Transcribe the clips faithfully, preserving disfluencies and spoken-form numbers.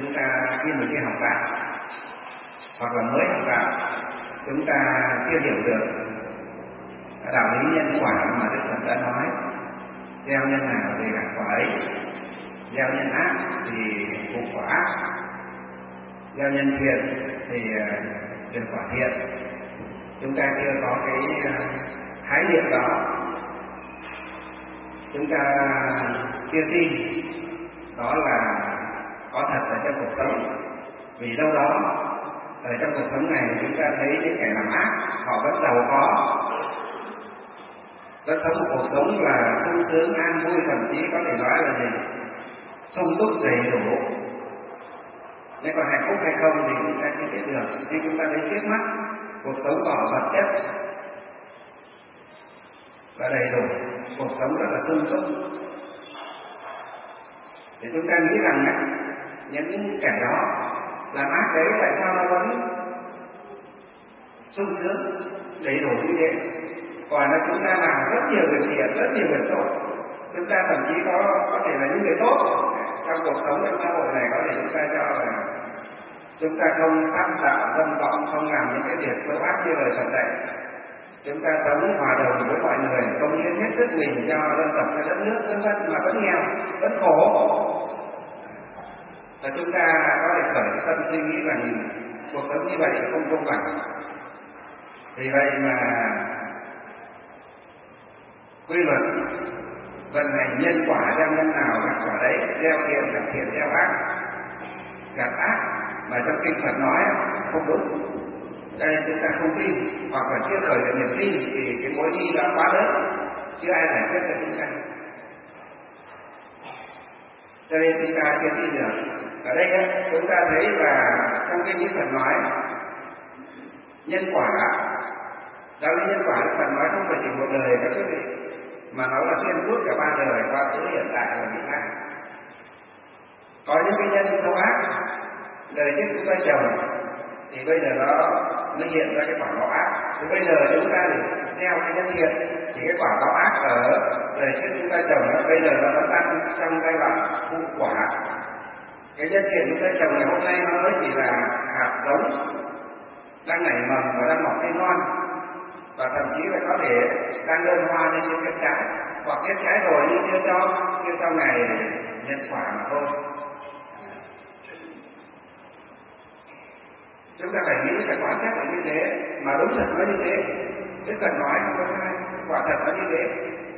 chúng ta khi mình đi học đạo hoặc là mới học đạo, chúng ta chưa hiểu được đạo lý nhân quả mà Đức Phật đã nói. Gieo nhân nào thì gặt quả ấy, gieo nhân ác thì phục quả ác, gieo nhân thiện thì được quả thiện. Chúng ta chưa có cái khái niệm đó, chúng ta chưa tin đó là có thật ở trong cuộc sống. Vì đâu đó ở trong cuộc sống này chúng ta thấy những kẻ làm ác họ vẫn giàu có, vẫn sống một cuộc sống là sung sướng an vui, thậm chí có thể nói là gì sung túc đầy đủ. Nếu còn hạnh phúc hay không thì chúng ta chưa biết được, nhưng chúng ta thấy trước mắt cuộc sống của họ vật chất và đầy đủ, cuộc sống rất là sung túc. Thì chúng ta nghĩ rằng á, những kẻ đó làm ác đấy tại sao nó vẫn sung sướng đầy đủ như thế, còn là chúng ta làm rất nhiều việc thiện, rất nhiều việc tốt, chúng ta thậm chí có có thể là những người tốt trong cuộc sống trong xã hội này, có thể chúng ta cho là chúng ta không tham tạo dâm vọng, không làm những cái việc xấu ác như lời Phật dạy, chúng ta sống hòa đồng với mọi người, công hiến hết sức mình cho dân tộc, cho đất nước, vân vân, mà vẫn nghèo, vẫn khổ. Và chúng ta có thể khởi tâm suy nghĩ rằng cuộc sống như vậy không công bằng. Vì vậy mà quy luật vận hành nhân quả, gieo nhân nào gặt quả đấy, gieo thiện gặt thiện, gieo ác gặt ác, mà trong kinh Phật nói không đúng. Cho nên chúng ta không tin, hoặc là chưa khởi được niềm tin thì cái mối nghi đã quá lớn, chưa ai giải quyết cho chúng ta. Cho nên chúng ta chưa tin được. Ở đây chúng ta thấy là trong kinh Đức Phật nói nhân quả, đạo lý nhân quả Đức Phật nói không phải chỉ một đời các quý vị, mà nó là xuyên suốt cả ba đời, qua tới hiện tại và vị lai. Có những cái nhân xấu ác đời trước chúng ta trồng thì bây giờ nó mới hiện ra cái quả báo ác. Thì bây giờ chúng ta để gieo cái nhân thiện thì cái quả báo ác ở đời trước chúng ta trồng, bây giờ nó đang trong giai đoạn thu quả. Cái nhân thiện chúng ta trồng ngày hôm nay nó mới chỉ là hạt giống đang nảy mầm và đang mọc cây non, và thậm chí là có thể đang đơn hoa lên trên kết trái, hoặc kết trái rồi nhưng chưa cho chưa trong ngày nhận quả mà thôi. Chúng ta phải nghĩ, phải quan sát là như thế, mà đúng thật nó như thế. Đức Phật nói không có sai, quả thật nó như thế.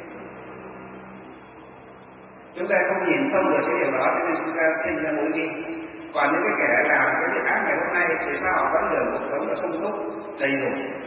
Chúng ta không nhìn thông được cái điều đó, cho nên chúng ta sinh ra mối nghi. Còn những cái kẻ làm cái việc ác ngày hôm nay thì sao họ vẫn được cuộc sống nó sung túc đầy đủ.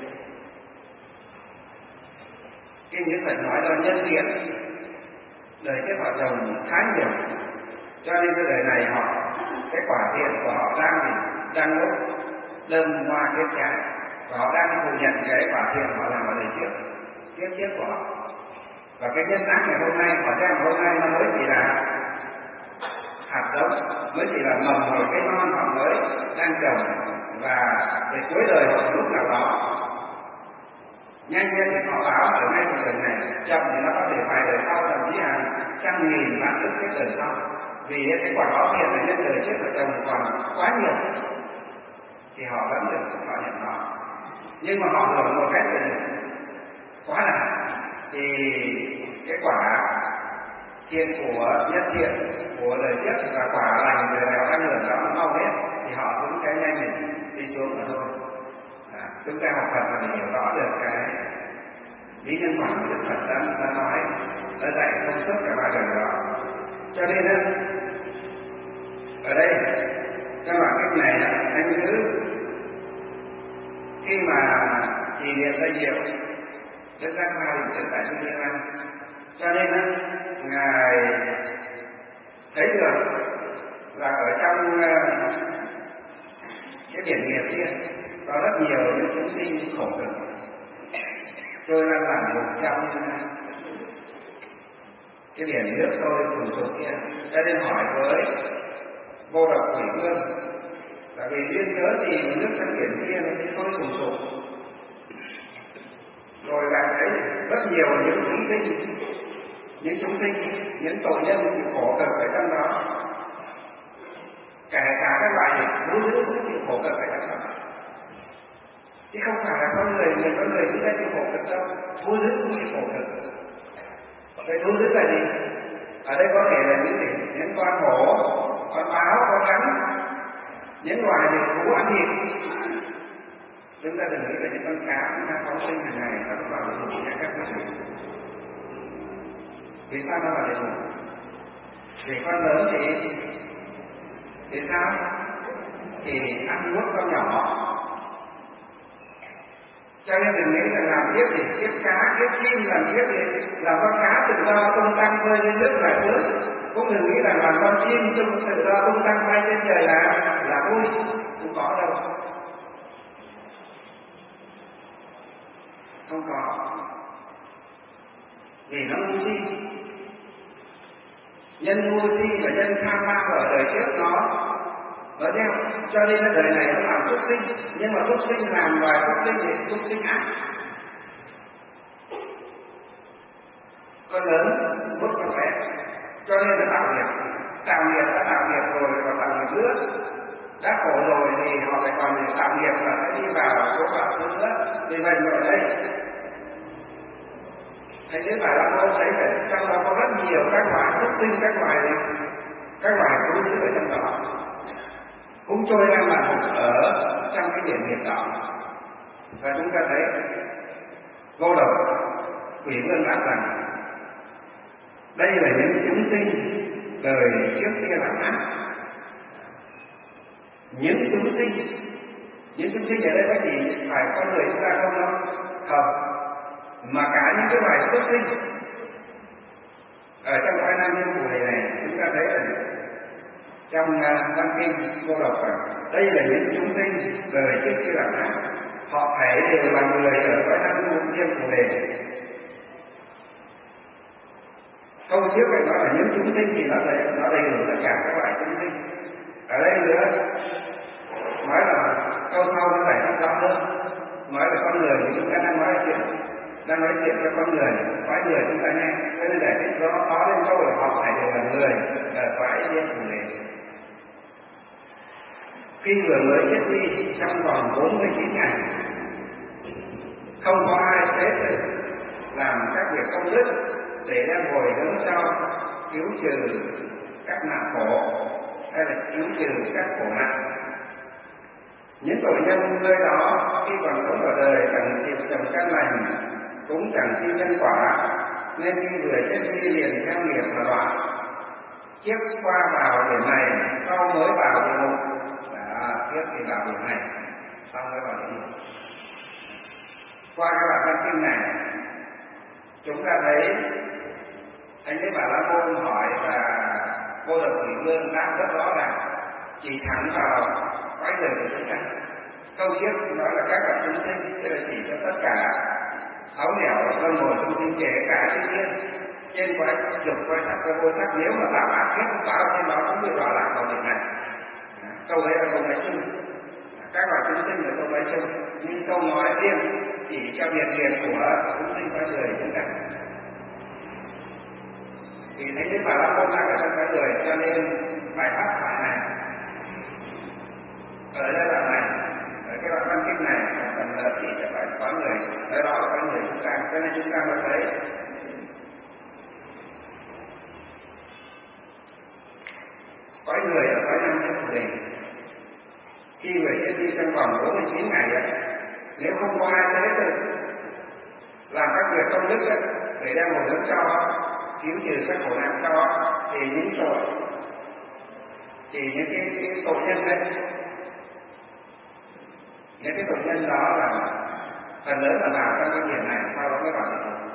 Kinh Đức Phật nói là nhân thiện, đời trước họ trồng khá nhiều, cho nên cái đời này họ cái quả thiện của họ đang đang lúc đơm hoa kết trái, và họ đang thừa nhận cái quả thiện họ làm ở đời trước, kiếp trước của họ. Và cái nhân ác ngày hôm nay, quả gieo hôm nay nó mới chỉ là hạt giống, mới chỉ là mầm hoặc cái non họ mới đang trồng, và để cuối đời họ lúc nào đó nhanh nhất thì họ báo ở ngay một đời này, chậm thì nó có thể vài đời sau, thậm chí hàng trăm nghìn vạn ức cái đời sau. Vì cái quả báo thiện là nhân đời trước của chồng còn quá nhiều thì họ vẫn được họ nhận nó, nhưng mà họ hưởng một cách quá là thì cái quả thiện của nhân thiện của đời trước và quả lành đời nào đang hưởng đó mau hết thì họ cũng cái nhanh mình đi xuống mà thôi. À, chúng ta học Phật là hiểu rõ được cái lý nhân quả của Đức Phật đã, đã nói, đã dạy thông suốt cả ba đời đó. Cho nên đó, ở đây trong đoạn cách này anh cứ khi mà trì niệm danh hiệu Đức Giác Ma Định Tuệ tại Trung Liên Anh, cho nên đó, ngài thấy được là ở trong cái biển nghiệp kia có rất nhiều những chúng sinh khổ cực. Tôi đang làm một trong cái biển nước sôi sùng sục kia, cho nên hỏi với Vô Độc Quỷ Vương là vì duyên cớ gì nước trong biển kia nó sôi sùng sục, rồi là thấy rất nhiều những chúng sinh, những chúng sinh, những tội nhân khổ cực ở trong đó, kể cả các loại này thú dữ cũng chịu khổ cực phải chấp nhận, chứ không phải là con người người con người chúng ta chịu khổ cực đâu, thú dữ cũng chịu khổ cực. Vậy thú dữ là gì? Ở đây có thể là những gì? Những con hổ, con báo, con rắn, những loài gì thú ăn thịt. Chúng ta đừng nghĩ là những con cá chúng ta phóng sinh hàng ngày và nó vào để ngủ như các bạn. Vì sao nó vào để ngủ? Vì con lớn thì thì sao? Thì ăn nuốt con nhỏ. Cho nên đừng nghĩ là làm kiếp thì kiếp cá, kiếp chim, làm kiếp thì làm con cá tự do tung tăng bơi lên nước là sướng. Cũng đừng nghĩ là làm con chim tung tự do tung tăng bay trên trời là là vui, không có đâu. Không có. Vì nó ngu si. Nhân ngu si và nhân tham lam ở đời trước nó nó theo, cho nên cái đời này nó làm xuất sinh, nhưng mà xuất sinh làm loài xuất sinh thì xuất sinh ác. Con lớn mất con bé, cho nên là tạo nghiệp, tạo nghiệp đã tạo nghiệp rồi còn tạo nghiệp nữa, đã khổ rồi thì họ phải còn tạo nghiệp và sẽ đi vào số phận nữa. Vì vậy ở đây Thầy thấy bà La Môn thấy là trong đó có rất nhiều các loài xuất sinh, các loài các loài thú dữ ở trong đó cũng trôi ra mà ở trong cái biển nghiệp đó. Và chúng ta thấy Vô Độc Quỷ Vương đáp rằng đây là những chúng sinh đời trước kia làm ác. Những chúng sinh, những chúng sinh ở đây có gì phải con người chúng ta không đâu, không, mà cả những cái loài xuất sinh ở trong hai năm liên phù này chúng ta thấy là trong Văn Kinh Vô Độc rằng đây là những chúng sinh đời trước kia làm ác, họ thể đều là người ở hai năm liên phù đề. Câu trước phải nói là những chúng sinh thì nó đầy nó đầy đủ tất cả các loại chúng sinh. Ở đây nữa nói là câu sau nó phải rõ hơn, nói là con người thì chúng ta đang nói chuyện đang nói chuyện cho con người, quái người chúng ta nghe, cho nên giải thích đó có lên câu là họ phải đều là người, là quái liên phù đề. Khi vừa mới chết đi trong vòng bốn mươi chín ngày, không có ai thế làm các việc công đức để đem hồi hướng cho cứu trừ các nạn khổ hay là cứu trừ các khổ nạn. Những tội nhân nơi đó khi còn sống ở đời chẳng chịu trồng căn lành, cũng chẳng xin nhân quả, nên khi vừa chết đi liền theo nghiệp mà đoạn. Kiếp qua vào biển này, sau mới vào địa ngục. Đã kiếp thì vào biển này, sau mới vào địa ngục. Qua các bản văn kinh này, chúng ta thấy anh ấy Bà La Môn hỏi và Vô Độc Quỷ Vương đáp rất rõ ràng, chỉ thẳng vào quái đời của chúng ta. Câu trước nói là các loại chúng sinh, tức là chỉ cho tất cả sáu nẻo con ngồi chúng sinh, kể cả thiên nhiên trên quái dục quái sắc cơ vô sắc, nếu mà tạo ác hết báo trên đó cũng bị đọa lạc vào việc này. Câu đấy là câu nói chung, các loại chúng sinh là câu nói chung, nhưng câu nói riêng chỉ cho biệt biệt của chúng sinh quái đời chúng ta. Vì thế nếu Bà La Môn đang ở trong quái đời, cho nên bài pháp phải này ở giai đoạn này, ở cái đoạn văn kinh này phần lớn chỉ cho phải có người, ở đó là có người chúng ta, cho nên chúng ta mới thấy có người ở cõi năm của mình. Khi người chết đi trong vòng bốn mươi chín ngày ấy, nếu không có ai thế được làm các việc công đức ấy, để đem một hướng cho cứu trừ các khổ nạn cho, thì những tội thì những cái, cái tội nhân đấy, những cái tội nhân đó là phần lớn là vào trong cái biển này, sau đó mới vào địa ngục.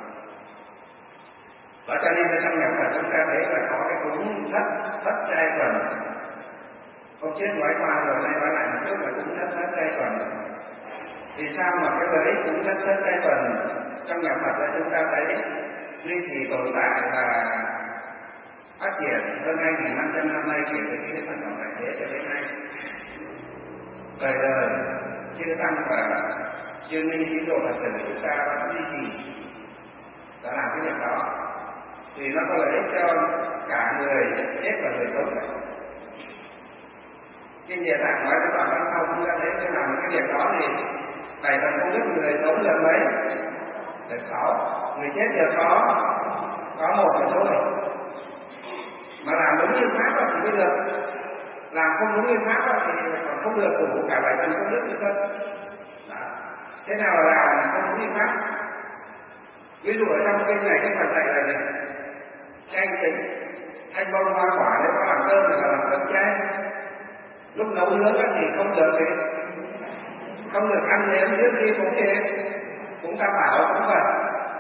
Và cho nên trong nhà Phật chúng ta thấy là có cái cúng thất thất trai tuần. Hôm trước nói qua rồi, nay nói lại một chút là cúng thất thất trai tuần. Vì sao mà cái đấy cúng thất thất trai tuần trong nhà Phật là chúng ta thấy duy trì tồn tại và phát triển hơn hai nghìn năm trăm năm nay, kể từ khi cái sản phẩm đại thế cho đến nay. Đời đời chư tăng và chư minh tín đồ Phật tử của chúng ta đã duy trì, đã làm cái việc đó, thì nó có lợi ích cho cả người chết và người sống. Kinh Địa Tạng nói với bạn văn sau chúng ta thấy tôi làm cái việc đó thì bảy phần công đức người sống được mấy? Được sáu. Người chết được có có một mà thôi. Mà làm đúng như pháp thì mới được. Làm không đúng như pháp thì còn không được đủ cả bảy phần công đức nữa cơ. Thế nào là làm không đúng như pháp? Ví dụ ở trong kinh này cái phần dạy là gì? Canh tính, thanh bông hoa quả nếu có làm cơm thì là làm cơm chay. Lúc nấu nướng thì không được gì, không được ăn nếm trước khi cũng gì, cũng ta bảo cũng vậy.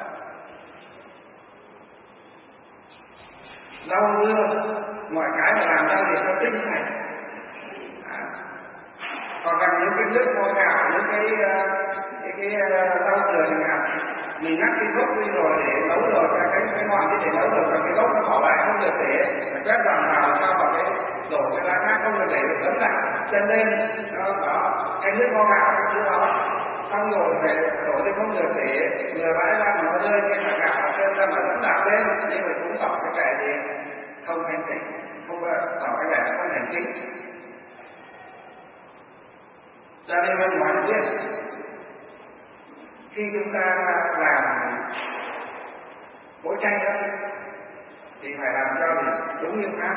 Rau dưa, mọi cái mà làm ra thì có tinh này. À. Hoặc là những cái nước vo gạo, những cái cái cái rau dừa chẳng hạn, mình ngắt cái gốc đi rồi để nấu rồi cái cái cái ngọn đi để nấu rồi và cái gốc nó bỏ lại không được để quét dòng vào cho vào cái đổ cái lá khác không được để được lấn lại chân lên đó, đó. Cái nước vo gạo cái thứ đó xong rồi phải đổ thì không được để vừa vãi ra mà nó rơi trên mặt gạo chân ra mà lấn đạp lên nhưng mà cũng tỏ cái vẻ gì không thanh tịnh, không tỏ cái vẻ không thành chính. Cho nên mình nói biết khi chúng ta làm cỗ chay đó thì phải làm cho đúng như pháp.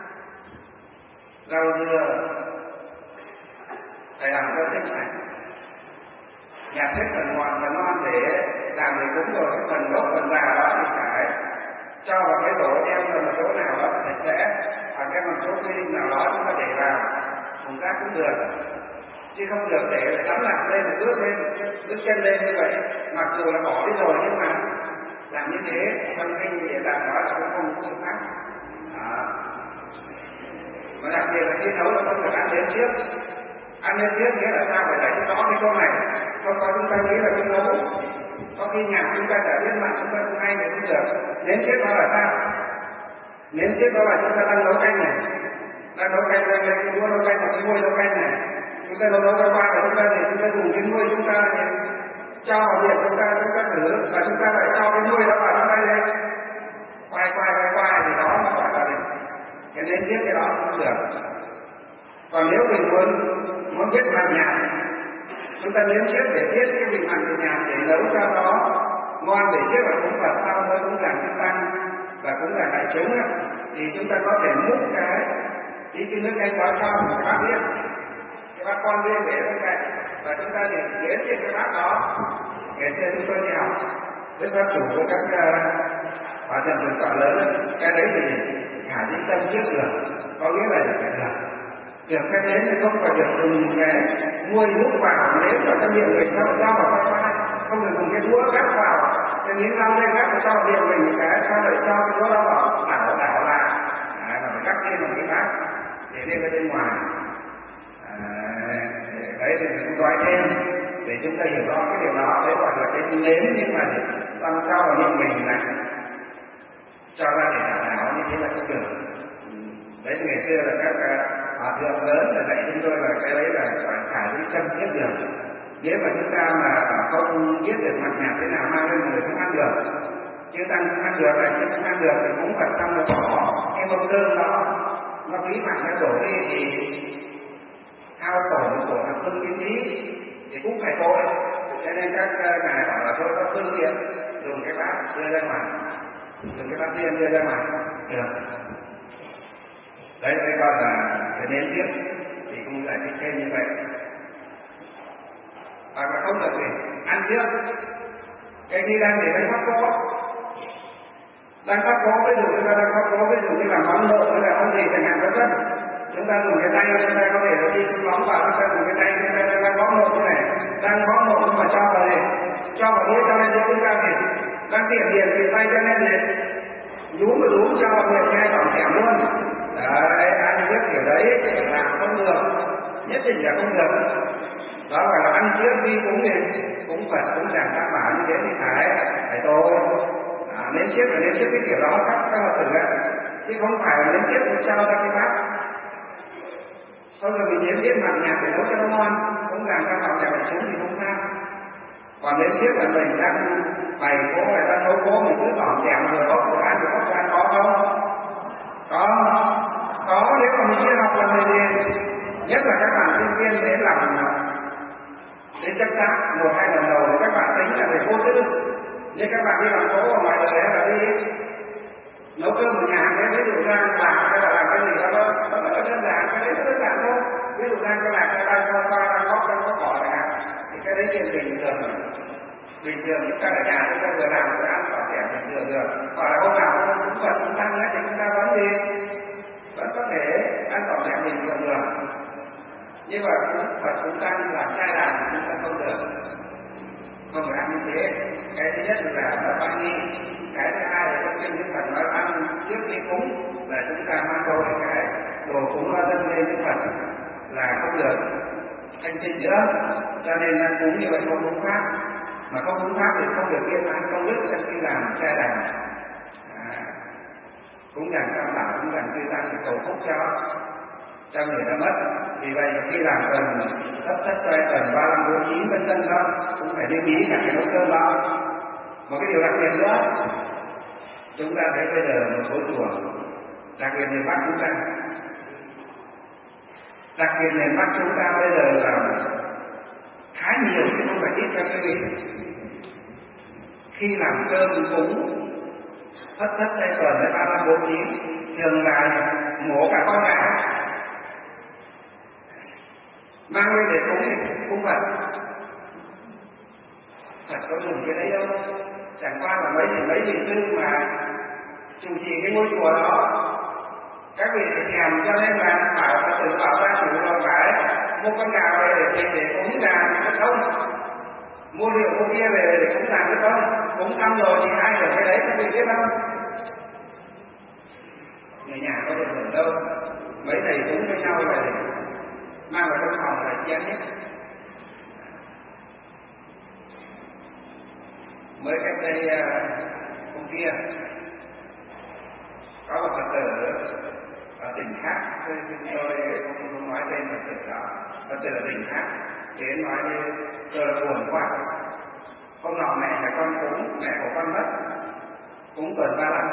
Rau dưa phải làm cho tinh sạch, nhặt hết phần ngọn phần non để làm để cúng rồi cái phần gốc phần già đó thì phải cho vào cái rổ đem vào một chỗ nào đó sạch sẽ, hoặc cái một số quy định nào đó chúng ta để vào thùng rác cũng được, chứ không được để cắm lại lên và bước lên bước chân lên như vậy. Mặc dù là bỏ đi rồi nhưng mà làm như thế trong kinh Địa Tạng nói là cũng không có phương pháp. Mà đặc biệt là khi nấu là không được ăn đến trước. Ăn đến trước nghĩa là sao? Phải giải thích rõ cái câu này. Không có chúng ta nghĩ là cái nấu có khi nhạc chúng ta đã biết mặt chúng ta không hay thì không được. Đến trước đó là sao? Đến trước đó là chúng ta đang nấu canh này, đang nấu canh lên cái đũa nấu canh và cái muôi nấu canh này. Chúng ta nấu nấu qua qua và chúng ta thì chúng ta dùng cái muôi chúng ta thì cho vào điện chúng ta chúng ta thử và chúng ta lại cho cái muôi đó vào trong đây đây quay quay quay quay thì đó mà gọi là cái đến trước cái đó không được. Còn nếu mình muốn muốn biết làm nhạt, chúng ta nếm trước để biết cái vị mặn của nhạt để nấu cho nó ngon để biết là cũng Phật sau mới cũng làm thức ăn và cũng là đại chúng thì chúng ta có thể múc cái tí cái nước canh đó cho một cái bát biết, cái bát con biết để bên cạnh và chúng ta để nếm trên cái bát đó. Ngày xưa chúng tôi đi học với các chủ của các hòa thượng trường tọa lớn, cái đấy thì khả dĩ tâm trước được, có nghĩa là phải được. Được cái đến thì không phải được dùng cái muôi hút vào nếu cho cái miệng mình cho cho vào cái khoai, không được dùng cái đũa gắp vào cái miếng rau lên gắp vào cho miệng mình một cái, sau rồi cho cái đũa đó vào đảo đảo lại, à, và phải cắt lên một cái bát để lên cái bên ngoài. À, đấy thì mình nói thêm để chúng ta hiểu rõ cái điều đó. Đấy gọi là cái nếm nhưng mà làm sao mà miệng mình là cho ra để đảm bảo như thế là không được. Đấy ngày xưa là các hòa thượng lớn là dạy chúng tôi là cái đấy là phải khả dĩ chân thiết được. Nếu mà chúng ta mà không biết được mặt nhạt thế nào mang lên người không ăn được, chứ tăng không ăn được là chứ không ăn được thì cũng phải xong rồi bỏ cái mâm cơm đó nó phí mạnh nó đổ đi thì hao tổn của thằng phương kiến trí thì cũng phải tội. Cho nên các ngài bảo là thôi có phương tiện dùng cái bát đưa ra ngoài, dùng cái bát tiên đưa ra ngoài được. Đấy cái gọi là cái nếm trước thì cũng giải thích thêm như vậy. Hoặc là không được gì ăn trước. Cái khi đang để cái pháp cố, đang pháp cố ví dụ chúng ta đang pháp cố ví dụ như là món nộm hay là món gì chẳng hạn vân vân, chúng ta dùng cái tay chúng ta có thể là đi bóng vào, chúng ta dùng cái tay chúng ta đang bóng nộm như này, đang bóng nộm nhưng mà cho vào này, cho vào đĩa cho nên chúng ta thì đang tiện điện thì tay cho nên này nhúm và nhúm cho vào người nghe tổng kẻm luôn. Đấy, ăn trước kiểu đấy là không được, nhất định là không được. Đó gọi là ăn trước đi cúng thì cũng Phật cũng chẳng đảm bảo như thế thì phải phải tôi à, nếm trước là nếm trước cái kiểu đó các các Phật tử ấy, chứ không phải là nếm trước một trao ra cái bát. Sau rồi mình nếm trước mặt nhạt để nấu cho nó ngon, cũng làm cho họ nhà đại chúng thì không sao. Còn nếm trước là mình đang bày cố người ta nấu cố mình cứ tỏm kẹm vừa bốc vừa ăn vừa bốc vừa ăn có không? Có, có nếu mà mình chưa học là mình liền Nhất là các bạn sinh viên đến làm đến chắc chắn một hai lần đầu thì các bạn tính là về vô tư, nhưng các bạn đi làm phố ở ngoài đời hay là đi nấu cơm ở nhà cái ví dụ ra làm hay là làm cái gì đó nó rất là đơn giản, cái đấy rất đơn giản thôi. Ví dụ ra các bạn cái tay qua qua đang góp trong có cỏ này thì cái đấy chuyện bình thường, bình thường chúng ta ở nhà chúng ta vừa làm vừa ăn tỏ vẻ bình thường được. Hoặc là hôm nào chúng ta chúng tăng thì chúng ta vẫn đi vẫn có thể ăn tỏ vẻ bình thường được. Nhưng mà Phật chúng ta làm sai làm chúng ta không được, không phải ăn như thế. Cái thứ nhất là nó phải nghi, cái thứ hai là trong kinh Đức Phật nói ăn trước khi cúng là chúng ta mang đồ cái đồ cúng nó dâng lên Đức Phật là không được thanh tịnh nữa, cho nên là cúng như vậy không đúng pháp, mà không đúng pháp thì không được yên ăn công đức trong khi làm sai làm. À, cúng dường tam bảo, cúng dường chư tăng thì cầu phúc cho cho người ta mất. Vì vậy khi làm tuần thất thất tuệ tuần ba năm bốn chín vân vân đó cũng phải lưu ý cả cái nấu cơm đó. Một cái điều đặc biệt nữa, chúng ta thấy bây giờ một số chùa, đặc biệt miền Bắc chúng ta, đặc biệt miền Bắc chúng ta bây giờ là khá nhiều chứ không phải ít các quý vị. Khi làm cơm cúng thất thất tuệ tuần đến ba năm bốn chín thường là mổ cả con gà mang lên để cúng cúng Phật. Phật có dùng cái đấy đâu, chẳng qua là mấy thì mấy vị sư mà chủ trì cái ngôi chùa đó, các vị phải kèm, cho nên là bảo Phật tử bảo ra chủ rồi phải mua con gà về để để cúng gà cái không, mua rượu mua kia về để cúng gà cái không, cúng xong rồi thì ai ở cái đấy các vị biết không? Người nhà có được hưởng đâu, mấy thầy cúng với nhau là mang vào trong phòng là chén hết. Mới cách đây hôm kia có một Phật tử ở tỉnh khác, tôi tôi không, không nói tên Phật tử đó, Phật tử ở tỉnh khác, đến nói như tôi là buồn quá. Hôm nọ mẹ là con cúng, mẹ của con mất, cúng tuần ba năm.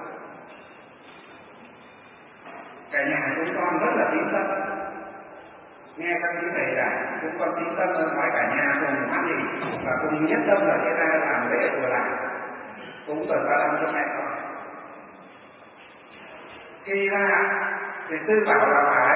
Cả nhà chúng con rất là tín tâm, nghe các quý thầy giảng, chúng con tín tâm nói cả nhà cùng ăn gì và cùng nhất tâm là thế ra làm lễ của làng cúng tuần ba năm cho mẹ con. Khi ra thì tư bảo là phải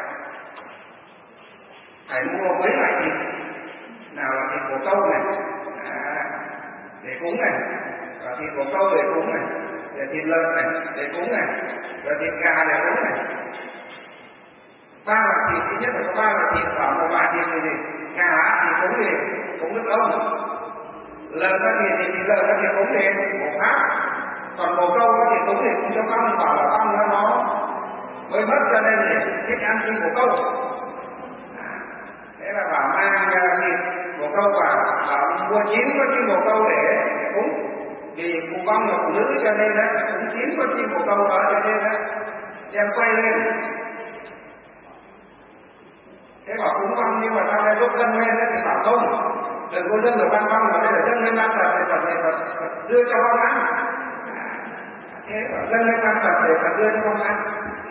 phải mua mấy loại thịt, nào là thịt của câu này à, để cúng này, và thịt của câu để cúng này, để thịt lợn này để cúng này, và thịt gà để cúng này. Ba loại thịt, thứ nhất là có ba loại thịt, và một loại thịt gì gì gà thì cúng gì cúng nước ông, lợn nó thì thì lợn nó thì cúng gì một pháp, còn bồ câu nó thì cúng thì cũng cho con, bảo là con nó nó mới mất cho nên thì thích ăn chim bồ câu. Thế là bảo mang thịt bồ câu vào, bảo mua chín có chim bồ câu để cúng, vì cụ con là phụ nữ cho nên là cũng chín có chim bồ câu đó, cho nên là đem quay lên. Thế bảo cúng con nhưng mà sao lại đốt dâng lên thì bảo không, đừng có dâng được ban con, mà đây là dâng lên ban Phật để Phật để Phật đưa cho con ăn. Thế bảo dâng lên ban Phật để Phật đưa cho con ăn.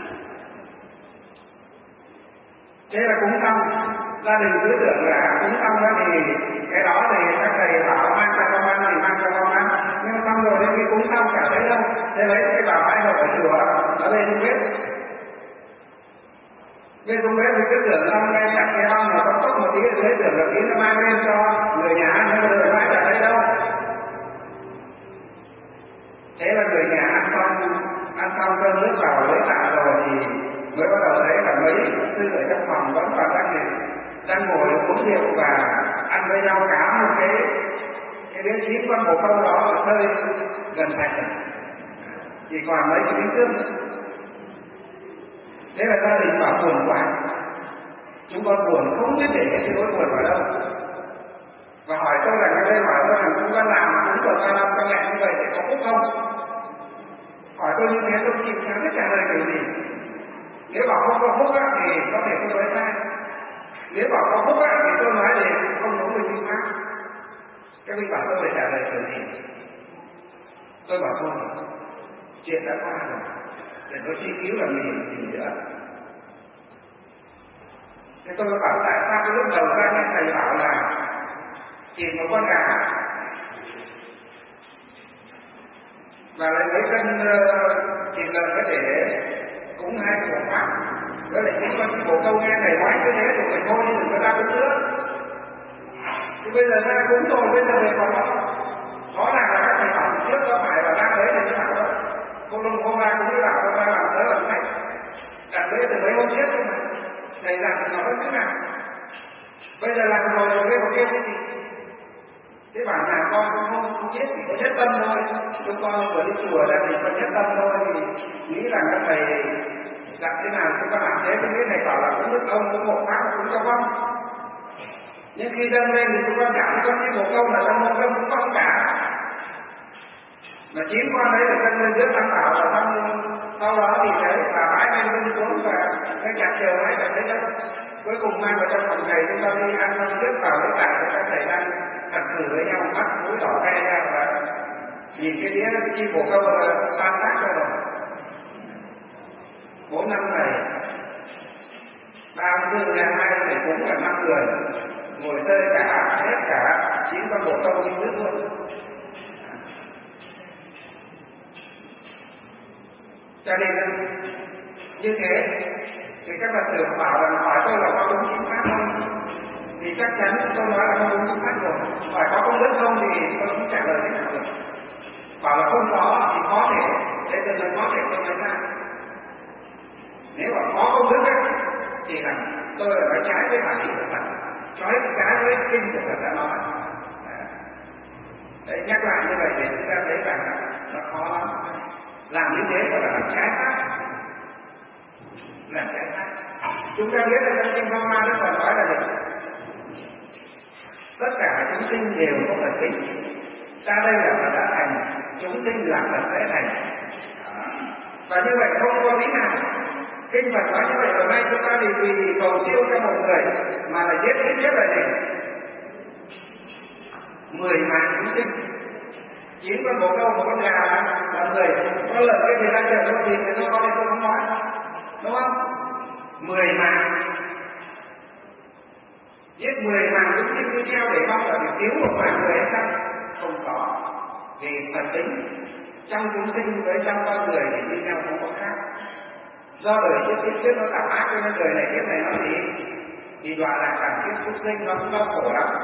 Thế là cúng xong, gia đình cứ tưởng là cúng xong đó thì cái đó thì các thầy bảo mang cho con ăn thì mang cho con ăn, nhưng xong rồi đến khi cúng xong chả thấy đâu. Thế lấy cái bảo hai hộp ở chùa nó lên không biết. Bên không biết thì cứ tưởng ông nghe chặt cái ông mà có tốc một tí dưới tưởng là tí nó mang lên cho người nhà ăn, nhưng mà đời mai chả thấy đâu. Thế là người nhà ăn xong, ăn xong cơm nước vào lấy tạ rồi thì mới bắt đầu thấy là mấy sư ở trong phòng vẫn còn đang thì đang ngồi uống rượu và ăn với nhau cả một cái cái đến chín con bồ câu đó ở nơi gần thành, chỉ còn mấy cái miếng xương. Thế là gia đình bảo buồn quá, chúng con buồn không biết để cái nỗi buồn vào đâu, và hỏi tôi rằng ở đây hỏi tôi rằng chúng con làm cũng tuần ba năm cho mẹ như vậy thì có phúc không? Hỏi tôi như thế tôi chịu chẳng biết trả lời kiểu gì. Nếu bảo không có phúc á, thì có thể tôi nói sai, nếu bảo có phúc á, thì tôi nói thì không có người chính pháp. Các vị bảo tôi phải trả lời kiểu gì? Tôi bảo thôi, chuyện đã qua rồi, để có chi cứu làm gì gì nữa. Thế tôi bảo tại sao cái lúc đầu ra nghe thầy bảo là chỉ một con gà và lấy mấy cân thịt lợn có thể cũng hai bộ pháp. Đó là những con bộ câu nghe thầy nói như thế thì phải thôi đừng có ra cúng nữa. Thì bây giờ ra cúng rồi, bây giờ thì còn rõ ràng là các thầy bảo trước có phải là ra đấy thì bảo đâu. Cô Long không ra cũng như bảo không ra làm tới là này. Đặt đấy từ mấy hôm trước thôi mà. Thầy làm thì nó vẫn thế nào. Bây giờ làm rồi rồi một kêu cái gì? Thế bảo nhà con không không, không biết thì có nhất tâm thôi. Chúng con vừa đi chùa ra thì có nhất tâm thôi thì nghĩ rằng các thầy đặt thế nào chúng ta làm thế. Tôi biết thầy bảo là cũng đức ông cũng một pháp cũng cho con. Nhưng khi dâng lên thì chúng con cảm thấy có một câu là trong một câu cũng có cả. Mà chín con đấy là dâng lên trước tam bảo và xong sau đó thì đấy bà bái lên lên xuống và cái chặt chờ ấy là thấy đâu. Cuối cùng mang vào trong phòng thầy chúng ta đi ăn xong trước vào với cả các thầy đang thật thử với nhau mắt mũi đỏ ve ra và nhìn cái đĩa chi bộ câu là tan tác cho rồi. Bốn năm này ba mươi là hai thầy cúng là năm người ngồi chơi cả hết cả chín con bộ câu đi nước luôn. Cho nên như thế thì các bạn tưởng bảo là hỏi tôi là có đúng chính xác không? Thì chắc chắn tôi nói là không đúng chính xác rồi. Hỏi có công đức không thì tôi không trả lời thế nào được. Bảo là không có thì có thể, thế tôi nói có thể tôi nói ra. Nếu mà có công đức ấy, thì là tôi là phải trái với bản ý của Phật, trái trái với kinh của Phật đã nói. Đấy, nhắc lại như vậy để chúng ta thấy rằng nó khó lắm. Làm như thế gọi là làm trái pháp. Làm trái pháp. Chúng ta biết là trong kinh Pháp Hoa Đức Phật nói là gì? Tất cả chúng sinh đều có Phật tính. Ta đây là Phật đã thành, chúng sinh là Phật sẽ thành. Và như vậy không có lý nào. Kinh Phật nói như vậy rồi nay chúng ta thì vì cầu siêu cho một người mà là giết ít nhất là gì? Mười mạng chúng sinh. Chín con bồ câu, một con gà là mười. Con lợn cái thì ra chợ con thịt thì nó có thì tôi không nói. Đúng không? Mười mạng. Giết mười mạng chúng sinh với nhau để mong là để cứu một mạng người hay sao? Không có. Vì Phật tính trong chúng sinh với trong con người thì như nhau không có khác. Do đời trước kiếp trước nó tạo ác cho nên đời này kiếp này nó gì? Thì đọa lạc cảm kiếp xuất sinh nó cũng đau khổ lắm.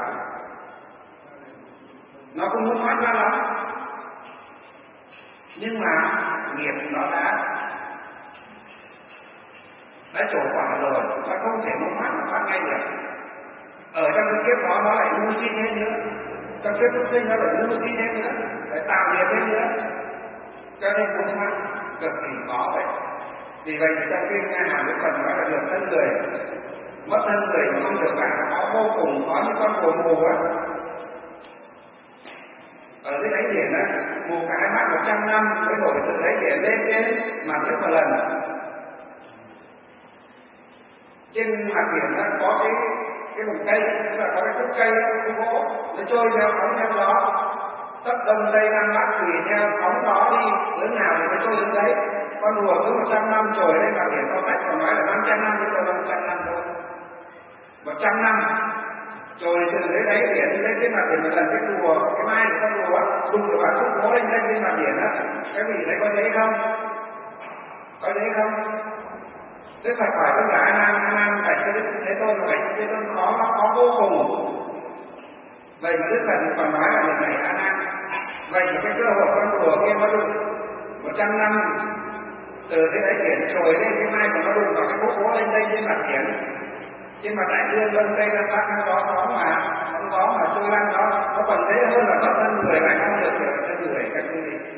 Nó cũng muốn thoát ra lắm. Nhưng mà nghiệp nó đã đã trổ quả rồi, nó không thể muốn thoát, nó thoát ngay được. Ở trong cái kiếp đó nó lại ngu si thêm nữa. Trong kiếp xuất sinh nó lại ngu si thêm nữa, lại tạo nghiệp thêm nữa. Cho nên muốn thoát cực kỳ khó vậy. Vì vậy thì trong kinh Hà Đức Phật nói là được thân người, mất thân người mà không được bạn nó vô cùng có những con mù mù á. Ở dưới đáy biển á, mù cả hai mắt một trăm năm mới nổi từ đáy biển lên trên mặt nước một lần. Trên mặt biển nó có cái cái vùng cây, tức là có cái khúc cây, cái gỗ, nó trôi theo sóng theo gió, tất đông tây nam bắc tùy theo sóng gió đi hướng nào thì nó trôi đến đấy. Con rùa cứ một trăm năm trồi lên mặt biển có cách còn nói là năm trăm năm chứ không năm trăm năm thôi. Một trăm năm trồi từ dưới đáy biển lên trên mặt biển một lần cái rùa, cái mai của con rùa đùng được vào khúc gỗ lên lên trên mặt biển á, cái vị đấy có dễ không? Có dễ không? Đức Phật hỏi tất cả anh em, anh em phải cho Đức Thế Tôn, phải cho Thế Tôn khó, nó khó vô cùng. Vậy mà Đức Phật còn nói là điều này anh em. Vậy thì cái cơ hội con rùa kia nó đụng một trăm năm từ cái đáy biển trồi lên cái mai của nó đụng vào cái khúc gỗ lên đây trên mặt biển, trên mặt đại dương đông tây nam bắc nó có có mà không có mà trôi lăn nó nó còn dễ hơn là mất thân người lại không được hiểu thân người các quý vị.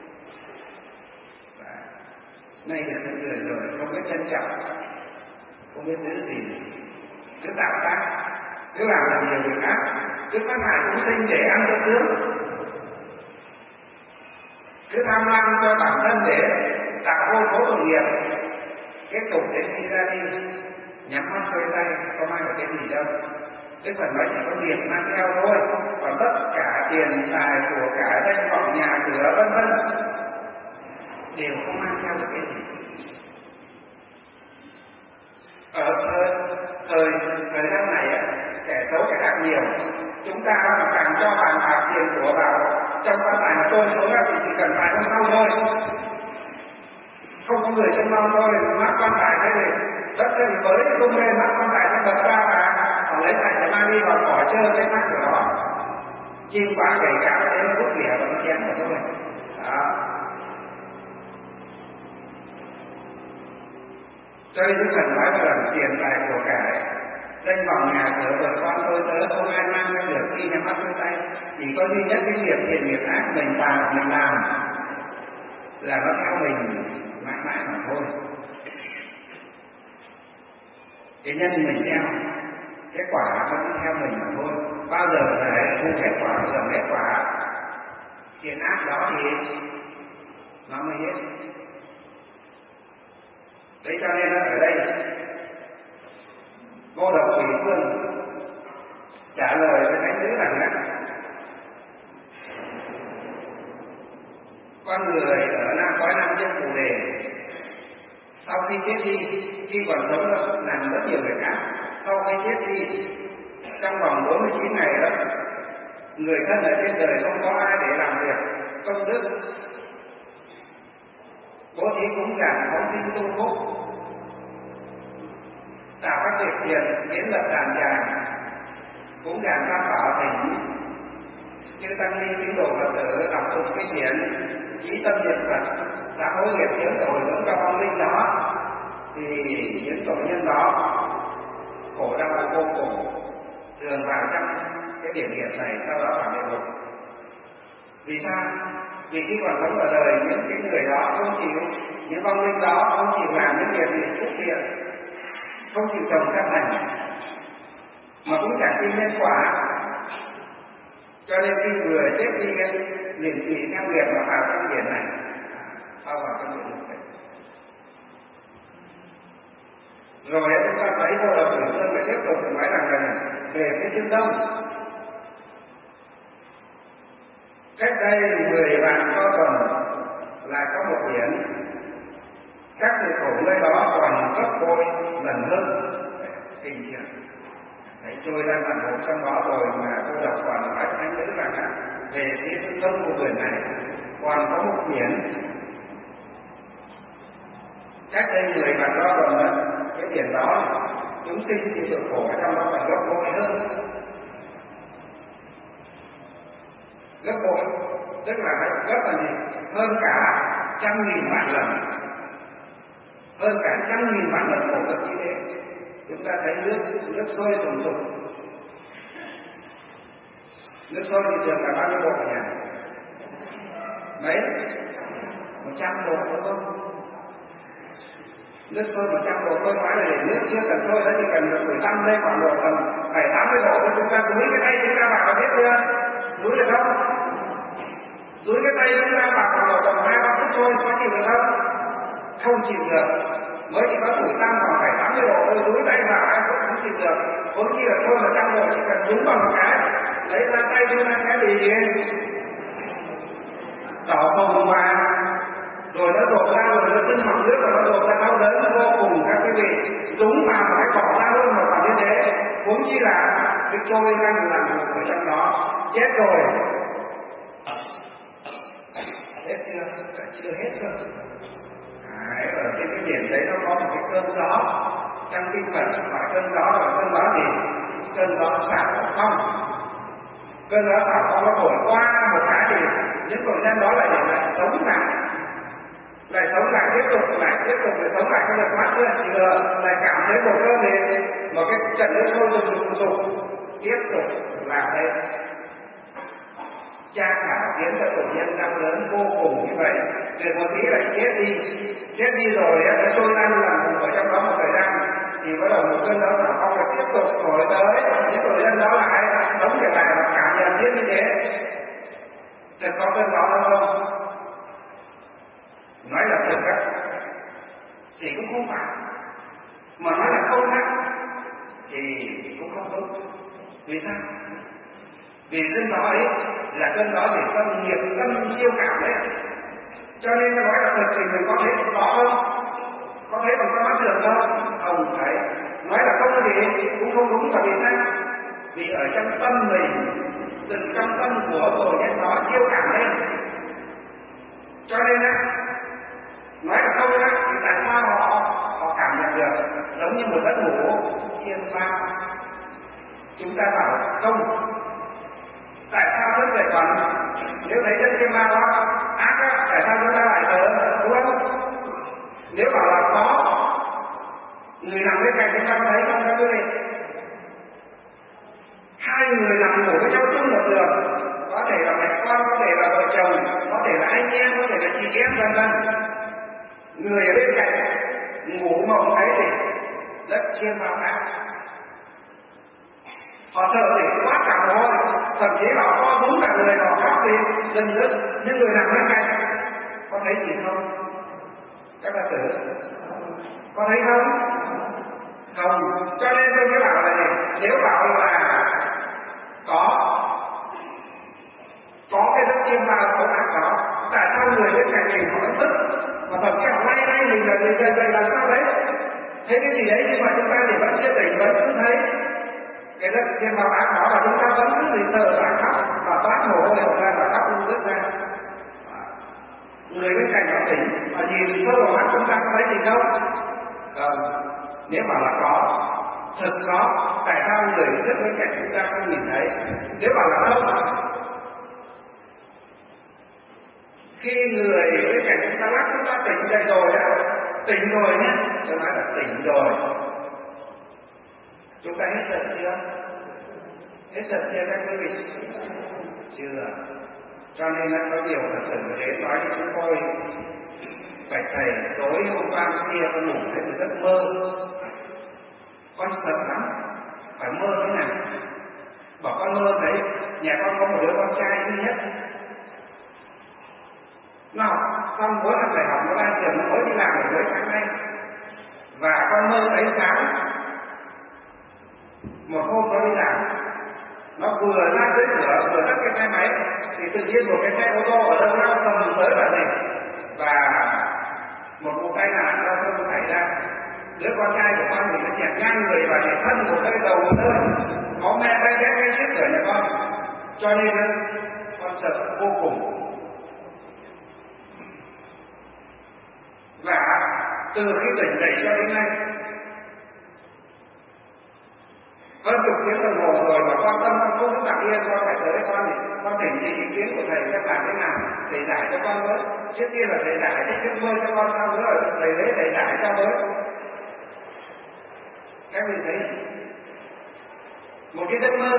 Nay là thân người rồi không biết trân trọng, không biết giữ gì, cứ tạo tác, cứ làm làm nhiều việc ác, cứ sát hại chúng sinh để ăn cho sướng, cứ tham lam cho bản thân để tạo vô số tội nghiệp, kết tục đến khi ra đi nhắm mắt xuôi tay không ai có cái gì đâu. Đức Phật nói chỉ có nghiệp mang theo thôi, còn tất cả tiền tài của cả danh vọng nhà cửa vân vân đều không mang theo được cái gì. Ở thời, thời nhiều, chúng ta càng cho bàn bạc tiền của vào trong quan tài mà tôi xuống thì chỉ cần vài hôm sau thôi, không có người trông nom thôi, mắc quan tài thế thì đất cái gì mới tung lên, mắc quan tài nó bật ra và họ lấy lại để mang đi vào bỏ chơi cái xác của nó, chim quá kể cả nó đến rút lìa và nó chém vào thôi. Đó. Cho nên Đức Phật nói rằng tiền tài của cải, danh vọng nhà cửa vợ con tôi tớ không ai mang ra được khi nhắm mắt đưa tay, chỉ có duy nhất cái nghiệp thiện nghiệp ác mình làm mình làm là nó theo mình mãi mãi mà thôi. Cái nhân mình theo, cái quả nó cũng theo mình mà thôi. Bao giờ là thu kết quả, bao giờ kết quả thiện ác đó thì nó mới hết. Đấy cho nên ở đây Vô Độc Quỷ Phương trả lời với thánh nữ rằng là con người ở nam cõi nam nhân phù đề sau khi chết đi, khi còn sống làm rất nhiều việc ác, sau khi chết đi trong vòng bốn mươi chín ngày đó, người thân ở trên đời không có ai để làm việc công đức, bố thí cúng dường, phóng sinh tu phúc, tạo các việc thiện, kiến lập đàn tràng, cúng dường tam bảo thỉnh chư tăng ni tín đồ Phật tử đọc tụng kinh điển, chí tâm niệm Phật, đã hối nghiệp những tội lỗi cho vong linh đó, thì những tội nhân đó khổ đau vô cùng, thường vào trong cái điển nghiệp này, sau đó vào địa ngục. Vì sao? Vì khi còn sống ở đời, những cái người đó không chịu, những vong linh đó không chịu làm những việc gì phúc thiện, không chịu trồng các thành, mà cũng chẳng tin nhân quả, cho nên khi vừa chết đi liền tùy theo nghiệp mà vào trong điển này, sau vào trong điển này. Rồi chúng ta thấy Vô Độc Quỷ Phương phải tiếp tục nói rằng là về phía phương Đông, cách đây mười vạn co tuần là có một biển, các sự khổ nơi đó còn gấp bội lần hơn. Kinh chưa? Hãy trôi ra tận một trong đó rồi mà Vô Độc còn nói thánh nữ rằng là về phía phương Đông của biển này còn có một biển, cách đây mười vạn co tuần đó, cái biển đó chúng sinh thì sự khổ ở trong đó còn gấp bội hơn, gấp bội tức là gấp là gì? Hơn cả trăm nghìn vạn lần, hơn cả trăm nghìn vạn lần khổ cực như thế. Chúng ta thấy nước nước sôi sùng sục, nước sôi thì thường là bao nhiêu độ nhỉ? Mấy? Một trăm độ đúng không? Nước sôi một trăm độ, tôi nói là để nước chưa cần sôi, nó chỉ cần được mười lăm lên khoảng độ tầm bảy tám mươi độ, chúng ta cúi cái tay chúng ta vào biết chưa? Cúi được không? Cúi cái tay chúng ta vào khoảng độ tầm hai ba phút thôi, có chịu được không? Không chịu được, mới chỉ có tuổi tăng khoảng bảy tám mươi độ, tôi cúi tay vào hai phút không chịu được, vốn khi là thôi một trăm độ chỉ cần đúng vào một cái, lấy ra tay chúng ta cái gì đỏ hồng mà rồi nó đổ ra, rồi nó sinh học nước, rồi nó đổ ra đau đớn vô cùng các quý vị, chúng vào một cái cỏ ra luôn mà còn như thế, cũng chỉ là cái trôi đang làm việc ở trong đó, chết rồi, hết chưa? Chưa hết cơ. À, ở trên cái biển đấy nó có một cái cơn gió, trong kinh Phật gọi cơn gió là cơn gió gì? Cơn gió xảo phong. Cơn gió xảo phong nó thổi qua một cái thì những tội nhân đó lại để lại sống lại, lại sống lại tiếp tục lại tiếp tục lại sống lại không được mắt nữa, thì lại cảm thấy một cơn gì, một cái trận nước sôi sục sục sục tiếp tục làm thế. Cha khảo khiến cho tội nhân đau lớn vô cùng như vậy, để một tí lại chết đi, chết đi rồi nó trôi ra làm ở trong đó một thời gian, thì bắt đầu một cơn đó là không phải tiếp tục thổi tới, những tội nhân đó lại sống trở lại và cảm nhận tiếp như thế. Thật có cơn gió đó không? Nói là thật á, thì cũng không phải, mà nói là không á, thì cũng không đúng. Vì sao? Vì cơn gió ấy là cơn gió để tâm nghiệp, tâm siêu cảm đấy, cho nên nó nói là thật thì mình có thấy có không? Có thấy bằng con mắt được không? Không thấy. Nói là không thì cũng không đúng, là vì sao? vì ở trong tâm mình, từ trong tâm của tội nhân đó chiêu cảm lên. Cho nên á, nói là không á, thì tại sao họ họ cảm nhận được giống như một giấc ngủ chiêm bao? Chúng ta bảo không, tại sao rất tuyệt vời, nếu thấy chân chiêm bao đó ác á, tại sao chúng ta lại thờ, đúng không? Nếu bảo là có, người nằm bên cạnh chúng ta có thấy không các quý vị? Hai người nằm ngủ với nhau chung một giường, có thể là mẹ con, có thể là vợ chồng, có thể là anh em, có thể là chị em, vân vân. Người ở bên cạnh ngủ mà không thấy thì rất chiêm bao ác. Họ sợ thì quát cả mồ hôi, thậm chí họ co đúng cả người, họ khóc thì dần dần. Nhưng người nằm bên cạnh có thấy gì không? Các bạn tử có thấy không? Không. Cho nên tôi mới bảo là gì? Nếu bảo là có có cái giấc chiêm bao có ác đó, tại sao người bên cạnh mình họ vẫn thức, mà thậm chí họ lay lay mình là gì vậy vậy là sao đấy? Thấy cái gì đấy nhưng mà chúng ta thì vẫn chưa tỉnh, vẫn cứ thấy cái giấc chiêm bao ác đó, và chúng ta vẫn cứ bị sợ và khóc và toát mồ hôi ra và khóc luôn rất ra. Người bên cạnh họ tỉnh và nhìn sơ vào mắt chúng ta có thấy gì không? Không. Nếu mà là có, thực có, tại sao người rất bên cạnh chúng ta không nhìn thấy? Nếu bảo là không, khi người bên cạnh chúng ta lắc chúng ta tỉnh dậy rồi á, tỉnh rồi nhé, tôi nói là tỉnh rồi, chúng ta hết giận chưa? Hết giận chưa các quý vị? Chưa. Cho nên nó có nhiều thật sự để nói với chúng tôi, phải thầy tối hôm qua kia con ngủ thấy một giấc mơ, con sợ lắm, phải mơ thế nào? Bảo con mơ thấy nhà con có một đứa con trai duy nhất, nó học xong mỗi lần đại học nó ra trường, nó mới đi làm ở cuối tháng nay, và con mơ thấy sáng một hôm nó đi làm, nó vừa ra tới cửa vừa tắt cái xe máy thì tự nhiên một cái xe ô tô ở đâu lao tầm tới bà này, và một vụ tai nạn giao thông xảy ra. Đứa con trai của con thì nó chẹt ngang người và để thân một cái đầu một nơi, có mẹ bay ghé cái chiếc cửa nhà con, cho nên con sợ vô cùng. Và từ khi tỉnh dậy cho đến nay hơn chục tiếng đồng hồ rồi mà quan tâm con không có tặng yên, con phải tới con thì con thỉnh cái ý kiến của thầy các bạn thế nào, thầy giải cho con với. Trước tiên là thầy giải cái giấc mơ cho con, sau nữa là thầy lấy thầy giải cho với. Các vị thấy một cái giấc mơ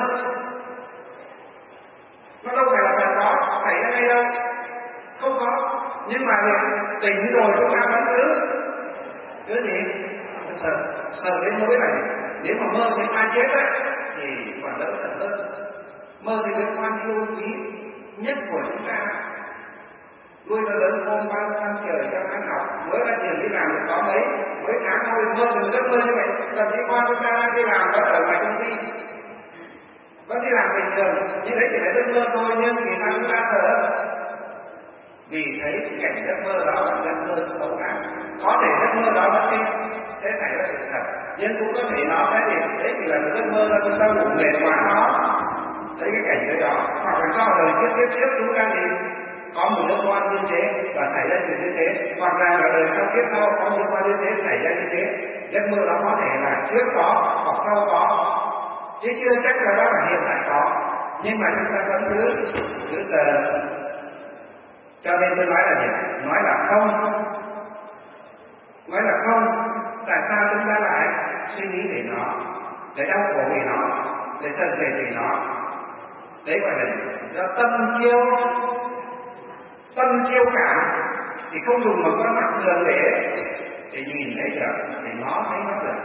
nó đâu phải là thật đó xảy ra ngay đâu, không có, nhưng mà tỉnh rồi chúng ta vẫn cứ cứ gì sợ sợ đến nỗi này. Nếu mà mơ thấy ai chết ấy, thì còn đỡ sợ hơn. Mơ thì cái quan yêu quý nhất của chúng ta, nuôi nó lớn ôm bao năm trời cho ăn học, mới ra trường đi làm được có mấy mấy tháng thôi, mơ thì rất mơ như vậy. Thậm chí con chúng ta đang đi làm vẫn ở ngoài công ty, vẫn đi làm bình thường, nhưng đấy chỉ là giấc mơ thôi, nhưng vì sao chúng ta sợ? Vì thấy cảnh giấc mơ đó là giấc mơ xấu ác. Có thể giấc mơ đó nó thế này là sự thật, nhưng cũng có thể nó cái gì đấy chỉ là một giấc mơ là chúng ta ngủ mệt quá nó thấy cái cảnh đấy đó, hoặc là do đời trước tiếp trước chúng ta thì có một đứa con như thế và xảy ra chuyện như thế, hoặc là ở đời sau kiếp sau có một đứa con như thế xảy ra như thế. Giấc mơ đó có thể là trước có hoặc sau có, chứ chưa chắc là đó là hiện tại có, nhưng mà chúng ta vẫn cứ cứ chờ. Cho nên tôi nói là gì? Nói là không, nói là không. Tại sao chúng ta lại suy nghĩ về nó, để đau khổ vì nó, để thân thể vì nó? Đấy gọi là do tâm chiêu, tâm chiêu cảm, thì không dùng một con mắt thường để để nhìn thấy được, để nó thấy nó được.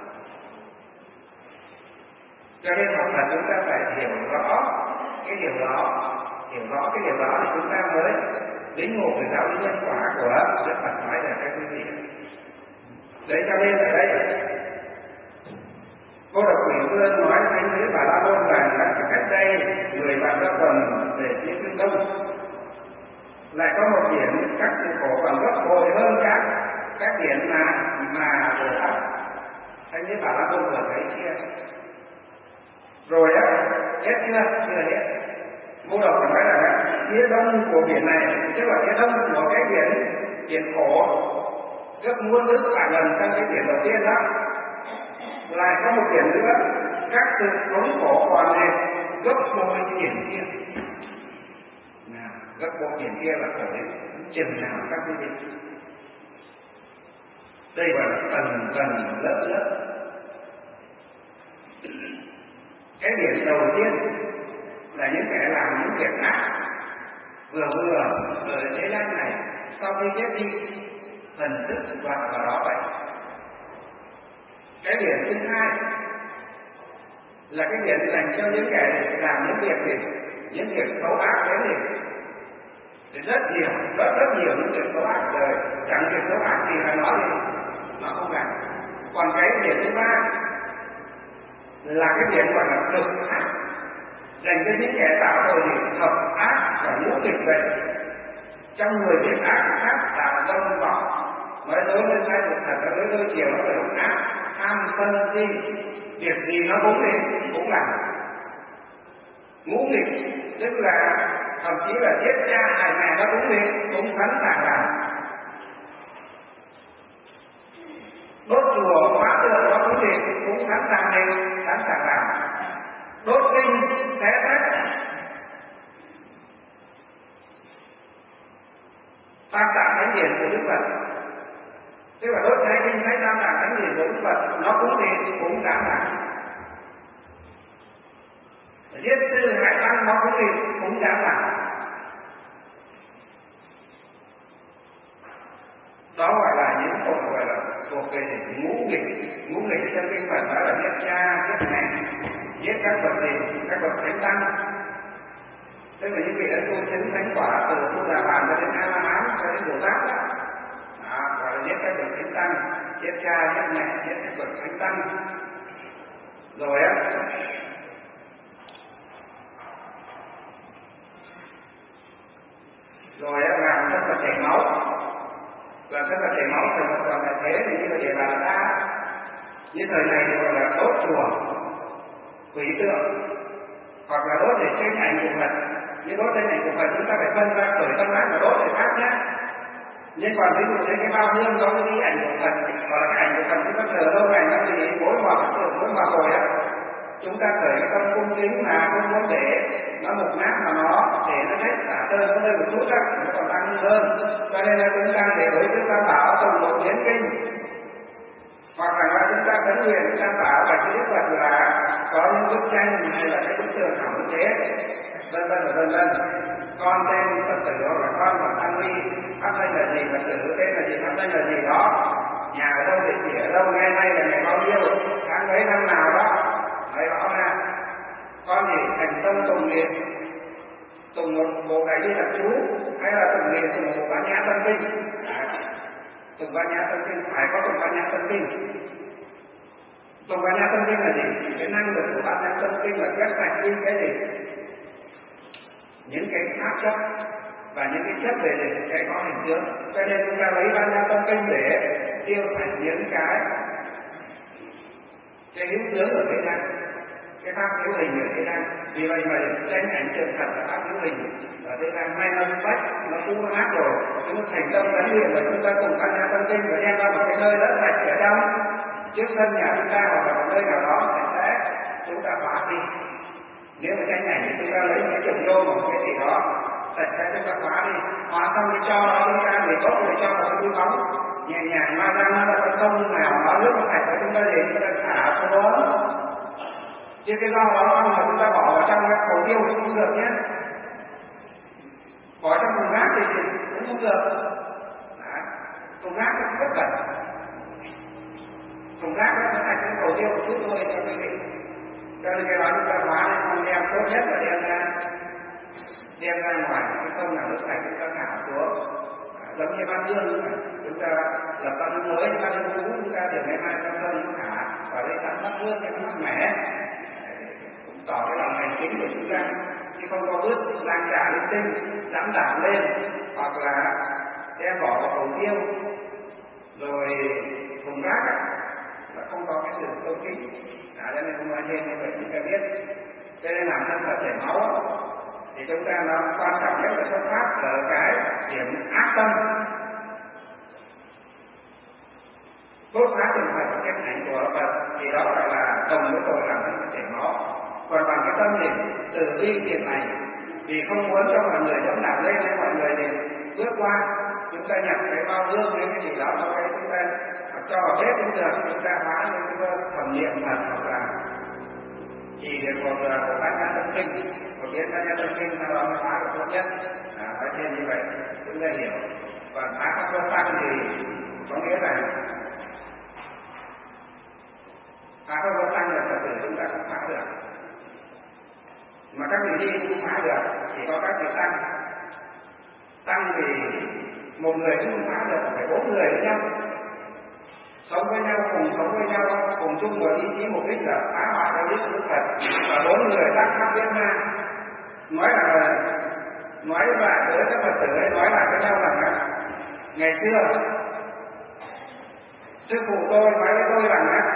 Cho nên học Phật chúng ta phải hiểu rõ cái điều đó, hiểu rõ cái điều đó thì chúng ta mới lĩnh ngộ được đạo lý nhân quả của Đức Phật nói là các quý vị. Đấy cho nên ở đây Cô Độc Quỷ Vương nói với Thế Bà La Môn rằng là cách đây mười vạn năm tuần về phía phương đông lại có một biển các sự khổ còn gấp bội hơn các các biển mà mà Bồ Tát anh Thế Bà La Môn vừa thấy kia. Rồi á, hết chưa? Chưa hết. Ngũ độc phải nói là phía đông của biển này, tức là phía đông của cái biển biển khổ rất muôn nước cả lần trong cái biển đầu tiên đó, lại có một biển nữa, các sự thống khổ còn lên gấp bội biển kia. Nào, gấp bội biển kia là khổ đến chừng nào các quý vị? Đây gọi là tầng tầng lớp lớp. Cái biển đầu tiên là những kẻ làm những việc ác vừa vừa ở thế gian này, sau khi chết đi thần thức vào vào đó vậy. Cái biển thứ hai là cái biển dành cho những kẻ làm những việc gì, những việc xấu ác đến gì, rất nhiều, rất rất nhiều những việc xấu ác rồi, chẳng việc xấu ác gì phải nói gì, nó không làm. Còn cái biển thứ ba là cái biển gọi là cực ác, dành cho những kẻ tạo tội gì hợp ác và ngũ nghịch vậy. Trong người việc ác khác tạo dâm vọng, nói dối lên sai sự thật, nói dối đôi chiều, nó phải độc ác, tham sân si, việc gì nó cũng đi cũng làm. Ngũ nghịch tức là thậm chí là giết cha hại mẹ nó cũng đi cũng sẵn sàng làm. Đốt chùa phá tượng nó cũng đi cũng sẵn sàng đi sẵn sàng làm. Đốt kinh xé rách, tam tạng thánh hiền của Đức Phật, tức là đốt cháy kinh thấy tam tạng thánh hiền của Đức Phật, nó cũng đi cũng dám làm. Giết sư hại tăng nó cũng đi cũng dám làm. Đó gọi là những tội gọi là thuộc về ngũ nghịch. Ngũ nghịch trong kinh Phật nói là giết cha, giết mẹ, giết các bậc gì, các bậc thánh tăng, tức là những vị đã tu chứng thánh quả từ tu đà bàn cho đến a la hán cho đến bồ tát đó, gọi là giết các bậc thánh tăng, giết cha, giết mẹ, giết các bậc thánh tăng. Rồi á, rồi á làm rất là chảy máu, làm rất là chảy máu từ một còn là thế thì như là địa bàn ta, như thời này thì gọi là đốt chùa, quỷ tượng, hoặc là đốt để tranh ảnh của Phật. Như đốt tranh ảnh của Phật chúng ta phải phân ra khởi tâm ác và đốt để khác nhé. Nhưng còn ví dụ như cái bao hương có cái ảnh của Phật, hoặc là cái ảnh của Phật chúng ta thờ lâu ngày nó thì mỗi hòa các tượng mỗi hòa hồi á, chúng ta khởi cái tâm cung kính mà không muốn để nó mục nát mà nó để nó hết xả tơn nó hơi một chút á, nó còn tăng hơn. Cho nên là chúng ta để đối với tam bảo tụng một biến kinh, hoặc là nói chúng ta khấn nguyện tam bảo và cái Đức Phật là có những bức tranh hay là cái bức tường hỏng thế, vân vân và vân vân. Con tên Phật tử hoặc là con Phật Tăng Ni, pháp danh là gì, Phật tử tên là gì, pháp danh là gì đó, nhà ở đâu, địa chỉ ở đâu, ngày nay là ngày bao nhiêu, tháng mấy năm nào đó, thấy rõ ra. Con gì thành tâm tùng niệm, tùng một bộ đại đi là chú, hay là tùng niệm tùng một bát nhã tâm kinh. Tùng bát nhã tâm kinh, phải có tùng bát nhã tâm kinh. Tùng bát nhã tâm kinh là gì? Cái năng lực của bát nhã tâm kinh là quét sạch đi cái gì? Những cái pháp chất và những cái chất về để cái có hình tướng. Cho nên chúng ta lấy bát nhã tâm kinh để tiêu sạch những cái cái hữu tướng ở thế gian, cái pháp hữu hình ở thế gian. Vì vậy mà tranh ảnh tượng thật là pháp hữu hình ở thế gian may nó bách, nó cũng nó ác rồi, chúng ta thành tâm gắn liền và chúng ta cùng bát nhã tâm kinh và đem ra một cái nơi đất sạch ở trong trước sân nhà chúng ta hoặc là một nơi nào đó sạch sẽ, chúng ta phá đi. Nếu mà tranh ảnh thì chúng ta lấy cái chủng vô một cái gì đó sạch sẽ chúng ta phá đi, hóa xong cái cho nó chúng ta để tốt để cho vào cái túi bóng nhẹ nhàng mang ra nó là cái sông nào nó nước nó sạch của chúng ta để chúng ta xả xuống đó. Chứ cái rau đó không mà chúng ta bỏ vào trong cái hồ tiêu cũng không được nhé, bỏ trong thùng rác thì cũng không được. Đấy, thùng rác nó rất cẩn, thùng rác nó sạch cái hồ tiêu một chút thôi cho quý vị. Cho nên cái đó chúng ta hóa nên không đem, tốt nhất là đem ra đem ra ngoài cái sông nào nước sạch chúng ta thả xuống. À, giống như bát hương chúng ta lập bát hương mới, bát hương cũ chúng ta để ngày mai trong sông chúng thả và lấy sẵn bát hương cho nó mẻ, cũng tỏ cái lòng thành kính của chúng ta, chứ không có vứt lan trả linh tinh dẫm đạp lên hoặc là đem bỏ vào hồ tiêu rồi thùng rác là không có cái sự tôn kính. Cho nên hôm nay như vậy chúng ta biết. Cho nên làm thân Phật chảy máu thì chúng ta nó quan trọng nhất là xuất phát ở cái điểm ác tâm. Cốt phá từng phải có cái hành của Phật thì đó gọi là đồng với tội làm thân Phật chảy máu. Còn bằng cái tâm thì từ bi thiện này vì không muốn cho mọi người giống làm lên cho mọi người thì bước qua chúng ta nhập cái bao dương cái cái gì đó sau đấy chúng ta cho vào bếp cũng được, chúng ta phá những cái thẩm niệm thật hoặc là chỉ để một một bát nhã tâm kinh, một biết bát nhã tâm kinh sau đó mới phá được tốt nhất. À, nói thêm như vậy chúng ta hiểu. Còn phá các cơ tăng thì có nghĩa là phá các cơ tăng là thật sự chúng ta không phá được, mà các vị đi cũng phá được, chỉ có các vị tăng. Tăng thì một người cũng không phá được, phải bốn người với nhau, sống với nhau, cùng sống với nhau, cùng chung một ý chí mục đích là phá hoại đạo đức của Đức Phật. Và bốn người tác pháp biến ra, nói là nói lại với các Phật tử ấy, nói lại với nhau rằng là ngày xưa sư phụ tôi nói với tôi rằng là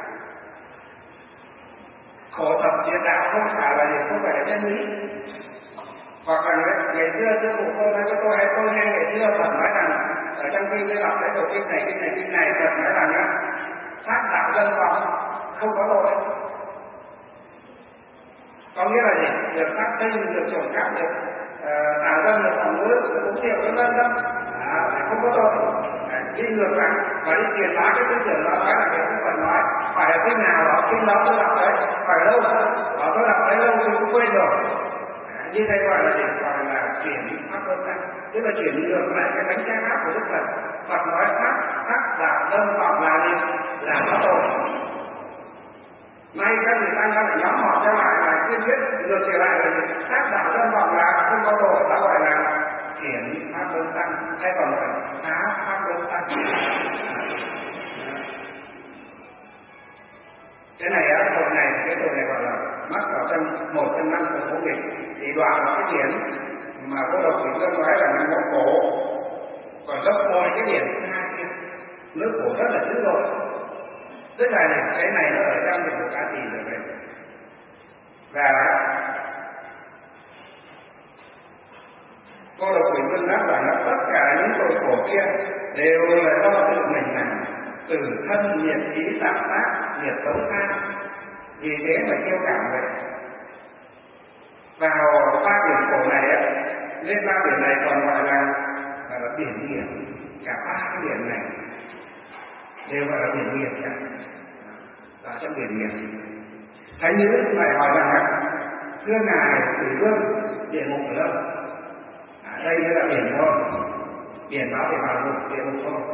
khổ tập diệt đạo không phải là gì, không phải là chân lý. Hoặc là ngày xưa sư phụ tôi nói với tôi hay tôi nghe ngày xưa Phật nói rằng ở trong kinh tôi đọc cái tổ kinh này kinh này kinh này Phật nói rằng á sát đạo dân vọng không có tội. Có nghĩa là gì? Được sát sinh, được trộm cắp, được đào dân, được phòng ngữ, được uống rượu vân vân vân, không có tội. Đi ngược lại và đi truyền bá cái tư tưởng đó, nói là cái Phật nói phải là kinh nào đó, kinh đó tôi đọc đấy, phải lâu đó, tôi đọc đấy lâu tôi cũng quên rồi. Như thế gọi là gì? Gọi là chuyển pháp luân tăng, tức là chuyển ngược lại cái bánh xe pháp của Đức Phật. Phật nói pháp pháp đạo dân vọng là gì? Là có tội. Nay các vị tăng đã phải nhóm họp cho lại là kiên quyết ngược trở lại là gì? Pháp đạo dân vọng là không có tội, đó gọi là chuyển pháp luân tăng, hay còn gọi là phá pháp luân tăng. Cái này á, tội này, cái tội này gọi là mắc vào trong một trong năm của ngũ nghịch. Thì đoạn là cái điển mà Vô Độc Quỷ Vương nói là năm một cổ, còn gấp mọi cái điển thứ hai kia, nước cổ rất là dữ dội. Tức là này, cái này nó ở trong một cá tỳ rồi đấy. Và Vô Độc Quỷ Vương đáp rằng là tất cả những tội khổ kia đều là do tự mình làm, từ thân nhiệt ý tạo tác, nhiệt tấu tha, vì thế mà tiêu cảm vậy. Vào ba biển khổ này á, lên ba biển này còn gọi là, là, là biển nghiệp. Cả ba cái biển này đều gọi là biển nghiệp cả, và trong biển nghiệp. Thánh nữ lại hỏi rằng thưa ngài Quỷ Vương, địa ngục ở đâu? À, đây mới là biển thôi, biển báo để vào ngục, địa ngục thôi.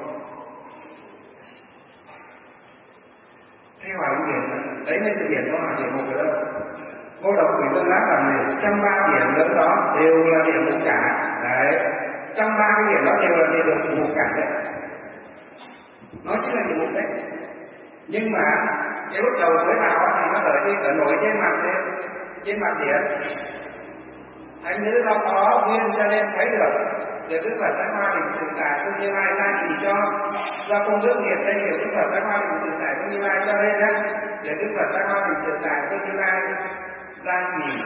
Thế hỏi ông biển, đấy mới là biển đó, là địa ngục ở đâu? Vô Độc Quỷ Vương đáp rằng này, trong ba biển lớn đó đều là địa ngục cả. Đấy, trong ba cái biển đó đều là địa ngục cả đấy. Nó chính là địa ngục đấy. Nhưng mà cái lúc đầu mới vào thì nó ở trên ở nổi trên mặt lên, trên mặt biển. Thánh nữ nó có duyên cho nên thấy được. Để Đức Phật Đại Hoa Đình Tự Tại Tương Như Lai ra chỉ cho do công đức nghiệp đây hiểu Đức Phật Đại Hoa Đình Tự Tại Tương Như Lai cho nên á, để Đức Phật Đại Hoa Đình Tự Tại Tương Như Lai ra chỉ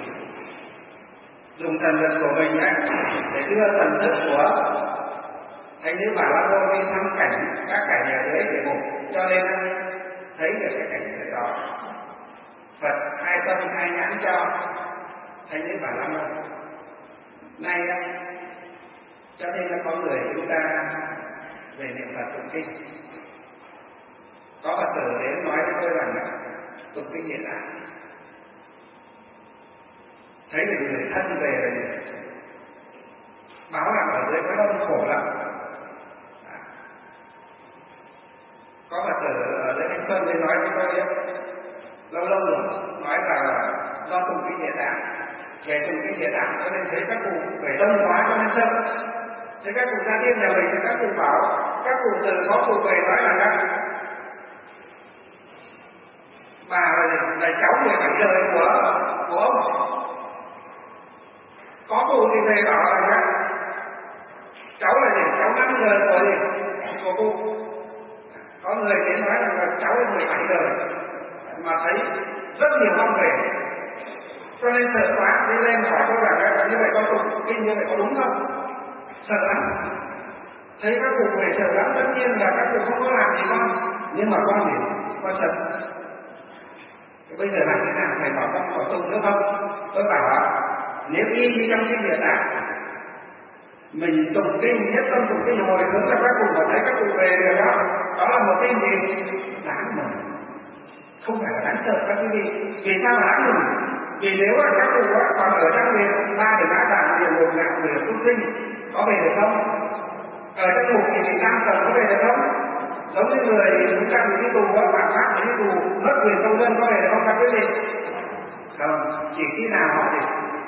dùng thần lực của mình á để đưa thần thức của thánh nữ Bà La Môn đi thăm cảnh các cảnh ở dưới địa ngục, cho nên thấy được cái cảnh giới đó. Phật hai tâm hai nhãn cho thánh nữ Bà La Môn. Nay cho nên là có người chúng ta về niệm Phật tụng kinh, có Phật tử đến nói với tôi rằng là tụng kinh hiện tại thấy được người thân về rồi báo rằng ở dưới có đông khổ lắm. Có Phật tử ở dưới Thanh Xuân đến nói với tôi lâu lâu rồi, nói rằng là do tụng kinh địa tạng, về tụng kinh địa tạng cho nên thấy các cụ về đông quá cho nên sợ. Thế các cụ gia tiên nhà mình thì các cụ bảo, các cụ từ có cụ về nói rằng là bà là cháu mười bảy đời của của ông. Có cụ thì về bảo rằng là cháu là gì? Cháu năm đời của gì? Của cụ. Có người đến nói rằng là cháu là mười bảy đời mà thấy rất nhiều năm về. Cho nên sợ quá đi lên hỏi tôi là như vậy con tụng kinh như vậy có đúng không? Sợ lắm. Thấy các cụ về sợ lắm, tất nhiên là các cụ không có làm gì con, nhưng mà con thì con sợ. Bây giờ làm thế nào? Thầy bảo con có tụng nữa không? Tôi bảo nếu y như trong kinh Địa Tạng, mình tụng kinh nhất tâm tụng kinh hồi hướng là các cụ mà thấy các cụ về rồi đó, đó là một kinh gì đáng mừng, không phải là đáng sợ các quý vị. Vì sao đáng mừng? Vì nếu là các cụ còn ở trong miền ba để ba đảng địa ngục ngạ người xuất sinh có về được không? Ở trong ngục thì bị giam cầm có về được không? Giống như người chúng ta bị đi tù hoặc phạm pháp bị đi tù mất quyền công dân có về được không các quý vị? Không, chỉ khi nào họ thì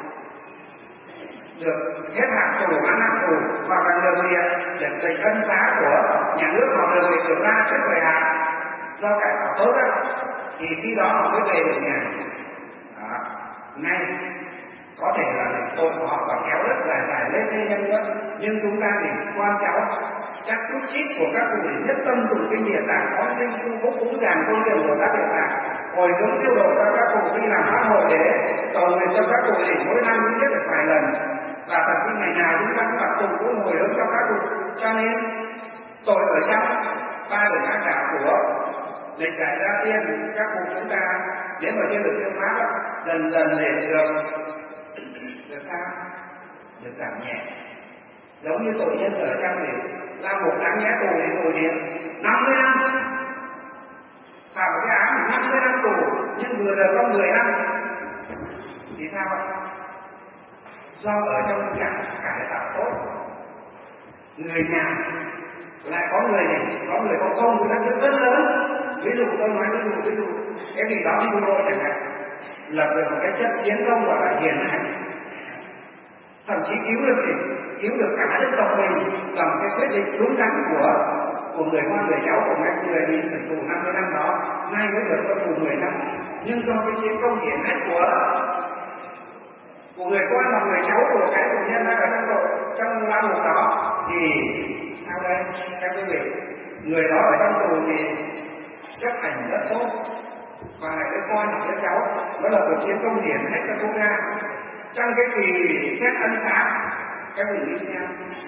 được hết hạn tù, án hạn tù hoặc là được việc được lệnh ân xá của nhà nước hoặc được lệnh được ra trước thời hạn do cải tạo tốt đó, thì khi đó họ mới về được nhà. Đó. Ngay có thể là tội họ còn kéo rất dài dài lên thế nhân nữa, nhưng chúng ta thì quan cháu chắc chút chít của các cụ để nhất tâm tụng kinh Địa Tạng, có sinh khu phúc cúng dường công đường của các Địa Tạng, hồi hướng tiêu độ cho các cụ khi làm pháp hội để cầu nguyện cho các cụ thì mỗi năm cũng nhất được vài lần, và thậm chí ngày nào chúng ta cũng tập tụng cũng hồi hướng cho các cụ. Cho nên tội ở trong ba đời ác đạo của lịch đại gia tiên các cụ chúng ta nếu mà chưa được siêu pháp dần dần để được được sao được giảm nhẹ. Giống như tội nhân ở trong thì lao một tháng nhé tù thì tù điện năm mươi năm, phạm một cái án thì năm mươi năm tù, nhưng vừa được có mười năm thì sao vậy? Do ở trong trạng cải tạo tốt, người nhà lại có người này có người có công của đất nước rất lớn. Ví dụ tôi nói ví dụ ví dụ cái gì đó như tôi chẳng hạn lập được một cái chất chiến công gọi là hiền hạnh, thậm chí cứu được thì cứu được cả dân tộc mình bằng cái quyết định đúng đắn của của người con người cháu của mấy người bị xử tù năm mươi năm đó, nay mới được có tù mười năm, nhưng do cái chiến công hiển hách của của người con và người cháu của cái tù nhân đang ở trong tội trong lao ngục đó thì sao đây các quý vị, người đó ở trong tù thì chấp hành rất tốt và lại đứa con đứa cháu đó là một chiến công hiển hách cho quốc gia. Trong cái kỳ xét ân xá các vị nghĩ xem,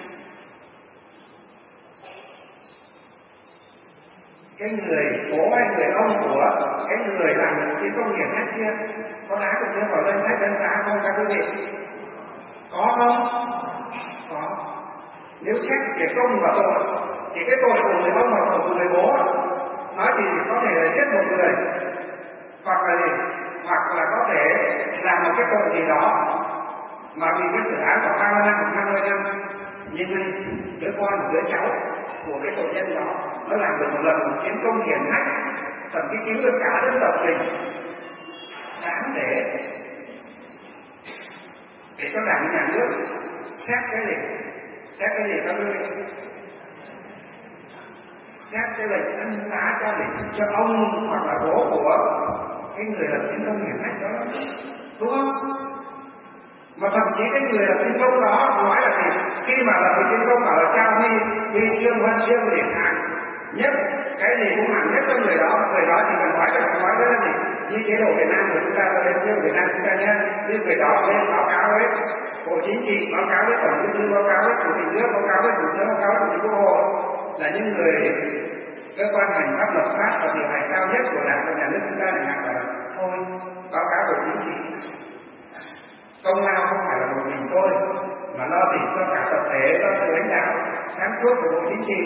cái người bố hay người ông của cái người làm cái công hiển hách kia có đáng được đưa vào danh sách ân xá không các quý vị? Có không? Có. Nếu xét về công và tội thì cái tội của người ông và tội của người bố nói thì có thể là giết một người, hoặc là gì? Hoặc là có thể làm một cái tội gì đó mà vì cái xử án của ba mươi năm hoặc năm mươi năm, nhưng đứa con đứa cháu của cái tội nhân đó nó làm được một lần một chiến công hiển hách, thậm chí cứu được cả dân tộc mình, đáng để để cho đảng nhà nước xét cái gì, xét cái gì các quý vị, xét cái lệnh ân xá cho để cho ông hoặc là bố của cái người làm chiến công hiển hách đó, đúng không? Mà thậm chí cái người làm chiến công đó nói là gì? Khi mà làm chiến công ở trao huy huy chương huân chương điển hạng nhất, cái gì cũng làm nhất cho người đó, người đó chỉ cần nói cho nói đó là gì? Như chế độ Việt Nam của chúng ta, lên chương Việt Nam chúng ta nhé, như người đó lên báo cáo với Bộ Chính trị, báo cáo với Tổng Bí thư, báo cáo với Chủ tịch nước, báo cáo với Thủ tướng, báo cáo với Chủ tịch Quốc hội, là những người cơ quan hành pháp luật pháp và điều hành cao nhất của Đảng và Nhà nước chúng ta là là thôi báo cáo Bộ Chính trị. Công lao không phải là một mình tôi, mà lo tỉ cho cả tập thể, cho sự lãnh đạo sáng suốt của Bộ Chính trị,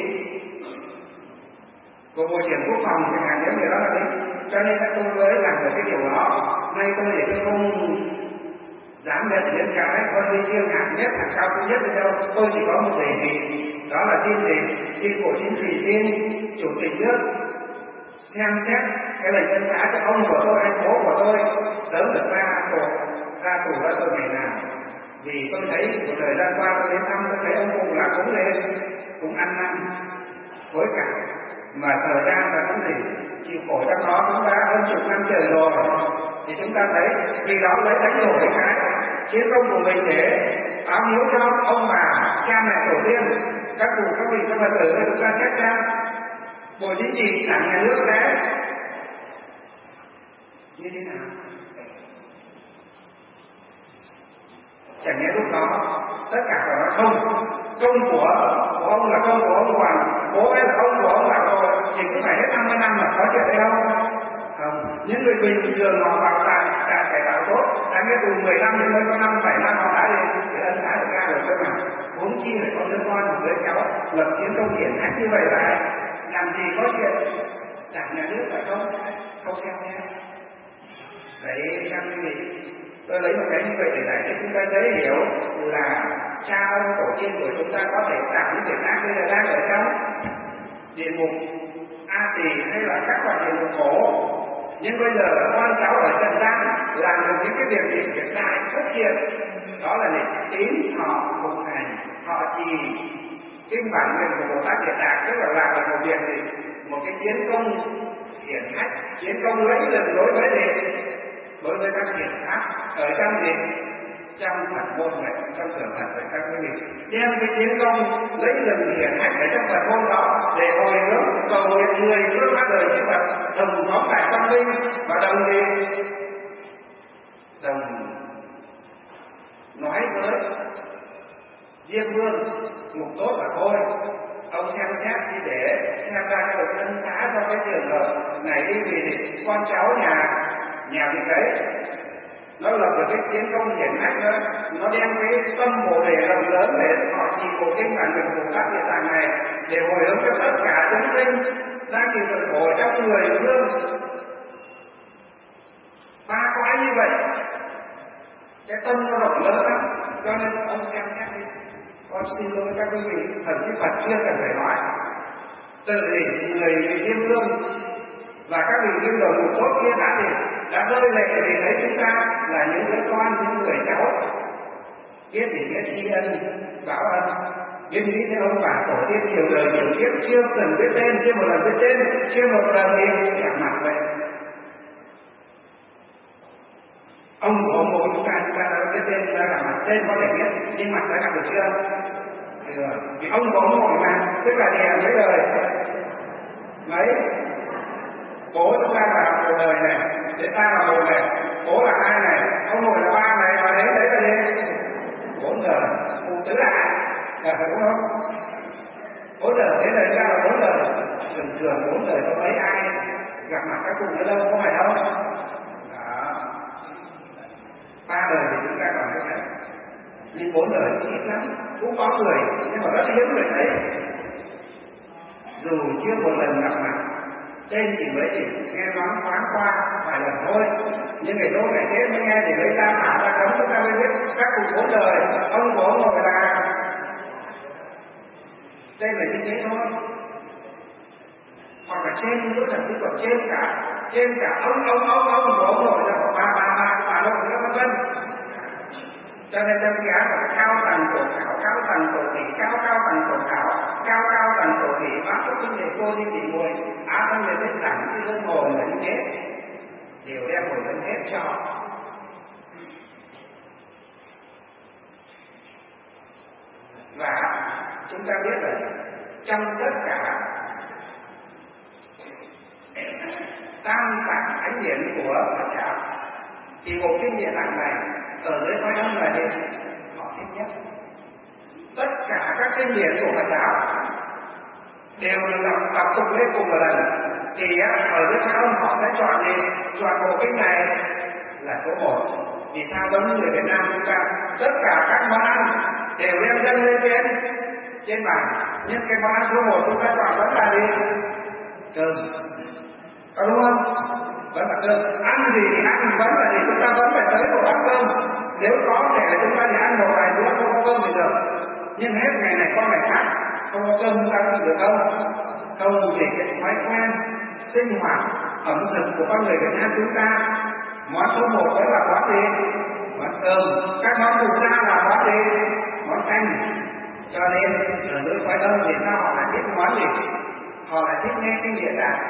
của Bộ trưởng Quốc phòng chẳng hạn, những điều đó là đấy. Cho nên các tôi mới làm được cái điều đó. Nay tôi để tôi không dám nhận những cái con huy chương hạng nhất, hạng cao quý nhất đâu. Tôi chỉ có một đề nghị, đó là xin đề xin Bộ Chính trị, xin Chủ tịch nước xem xét cái lệnh ân xá cho ông của tôi, anh bố của tôi sớm được ra tù, ra tù ra tù ngày nào. Vì tôi thấy một thời gian qua tôi đến thăm, tôi thấy ông cụ là cũng lên, cũng ăn năn hối cải, mà thời gian là cũng gì chịu khổ trong đó cũng đã hơn chục năm trời rồi, thì chúng ta thấy vì đó lấy đánh đổi cái chiến công của mình để báo hiếu cho ông bà cha mẹ tổ tiên, các cụ các vị các phật tử để chúng ta xét ra Bộ Chính trị, Đảng Nhà nước đấy như thế nào. Chẳng nhẽ lúc đó tất cả phải nói không, công của, của ông là công của ông Hoàng, bố ấy là ông của ông Lạc rồi, thì cứ phải hết năm mươi năm là có chuyện đấy không? Không, những người bình thường họ vào trại trại cải tạo tốt, đã nghe tù mười năm nhưng mới có năm bảy năm họ đã đi thì ân đã được ra rồi cơ mà. Huống chi phải có đứa con một đứa cháu lập chiến công hiển hách như vậy là làm gì có chuyện đảng nhà nước phải không? Không theo theo. Đấy các quý vị, tôi lấy một cái như vậy để giải thích chúng ta dễ hiểu là cha ông tổ tiên của chúng ta có thể tạo những việc ác bây giờ đang ở trong địa ngục A Tỳ hay là các loại địa ngục khổ, nhưng bây giờ con cháu ở trần gian làm được những cái việc gì hiện tại xuất hiện, đó là để tín họ phục hành, họ trì kinh bản nguyện của Bồ Tát Địa Tạng, tức là làm được một việc gì, một cái chiến công hiển hách, chiến công lấy lần đối với gì, đối với các thiện pháp ở trong gì, trong Phật môn này, trong sở Phật này các quý vị, đem cái chiến công lấy lần hiển hách ở trong Phật môn đó để hồi hướng cầu nguyện người bước ra đời chư Phật đồng phóng đại tâm linh và đồng gì, đồng nói với Diêm Vương mục tốt là thôi, ông xem xét đi để xem ra cái được ân xá cho cái trường hợp này đi, vì con cháu nhà nhà vị đấy nó lập được cái chiến công hiển hách nữa, nó đem cái tâm bồ đề rộng lớn để họ trì bộ kinh bản nguyện của các Địa Tạng này để hồi hướng cho tất cả chúng sinh đang chịu cực khổ trong người thương ba quái như vậy, cái tâm nó rộng lớn lắm, cho nên ông xem xét đi. Con xin lỗi các quý vị, thần chí Phật chưa cần phải nói, từ vì người Diêm Vương và các vị Diêm Đầu một tốt kia đã thì đã rơi lệ vì thấy chúng ta là những đứa con, những người cháu biết thì biết tri ân báo ân, biết nghĩ theo ông bà tổ tiên nhiều đời nhiều kiếp, chưa từng biết tên, chưa một lần biết tên, chưa một lần gì gặp mặt vậy. Ông của ông bố chúng ta chúng ta đã biết tên, đã gặp mặt, tên có thể biết nhưng mặt đã gặp được chưa? Chưa. Vì ông của ông ngồi mà, tức là đè mấy đời mấy bố chúng ta là một đời này, để ta là một này, bố là hai này, ông ngồi là ba này, và đấy đấy là gì? Bốn đời, phụ tứ lại, là phải đúng không? Bốn đời, thế đời ra là bốn đời, thường thường bốn đời có mấy ai gặp mặt các cụ nữa đâu, có phải đâu? Ba đời thì chúng ta còn thấy đấy, nhưng bốn đời thì ít lắm, cũng có người nhưng mà rất hiếm người thấy, dù chưa một lần gặp mặt, tên thì mới chỉ nghe nói thoáng qua vài lần thôi, nhưng ngày tối ngày thế mới nghe thì lấy ra thả ra cấm, chúng ta mới biết các cụ bốn đời ông của ông ngồi là tên là như thế thôi, hoặc là trên nữa là cứ còn trên cả trên cả ông ông ông ông của ông ngồi là ba ba ba ba đâu nữa vân vân. Cho nên trong cái án là cao tầng tổ khảo, cao tầng tổ thị, cao cao tầng tổ khảo, cao cao tầng tổ thị, bác có kinh đề cô như thị mùi, á không người biết rằng cái đơn ngồi là như thế, đều đem ngồi lên hết cho. Và chúng ta biết là trong tất cả tam tạng thánh điển của Phật giáo thì bộ kinh Địa Tạng này ở dưới Pháp Âm là gì? Họ thích nhất. Tất cả các kinh điển của Phật giáo đều được đọc đọc tục lên cùng một lần, thì ở dưới Pháp Âm họ sẽ chọn gì? Chọn bộ kinh này là số một. Vì sao giống như người Việt Nam chúng ta, tất cả các món ăn đều đem dâng lên trên trên bàn, nhưng cái món ăn số một chúng ta chọn vẫn là gì? Cơm. Có đúng không? Vẫn là cơm. Ăn gì thì ăn vẫn là gì, chúng ta vẫn phải tới một bát cơm. Nếu có thể là chúng ta thì ăn một vài bữa không có cơm thì được, nhưng hết ngày này qua ngày khác không có cơm chúng ta không được đâu. Không vì cái thói quen sinh hoạt ẩm thực của con người Việt Nam chúng ta, món số một vẫn là món gì? Món cơm. Các món phụ gia là món gì? Món canh. Cho nên ở dưới Phái Âm thì sao họ lại thích món gì? Họ lại thích nghe kinh Địa Tạng,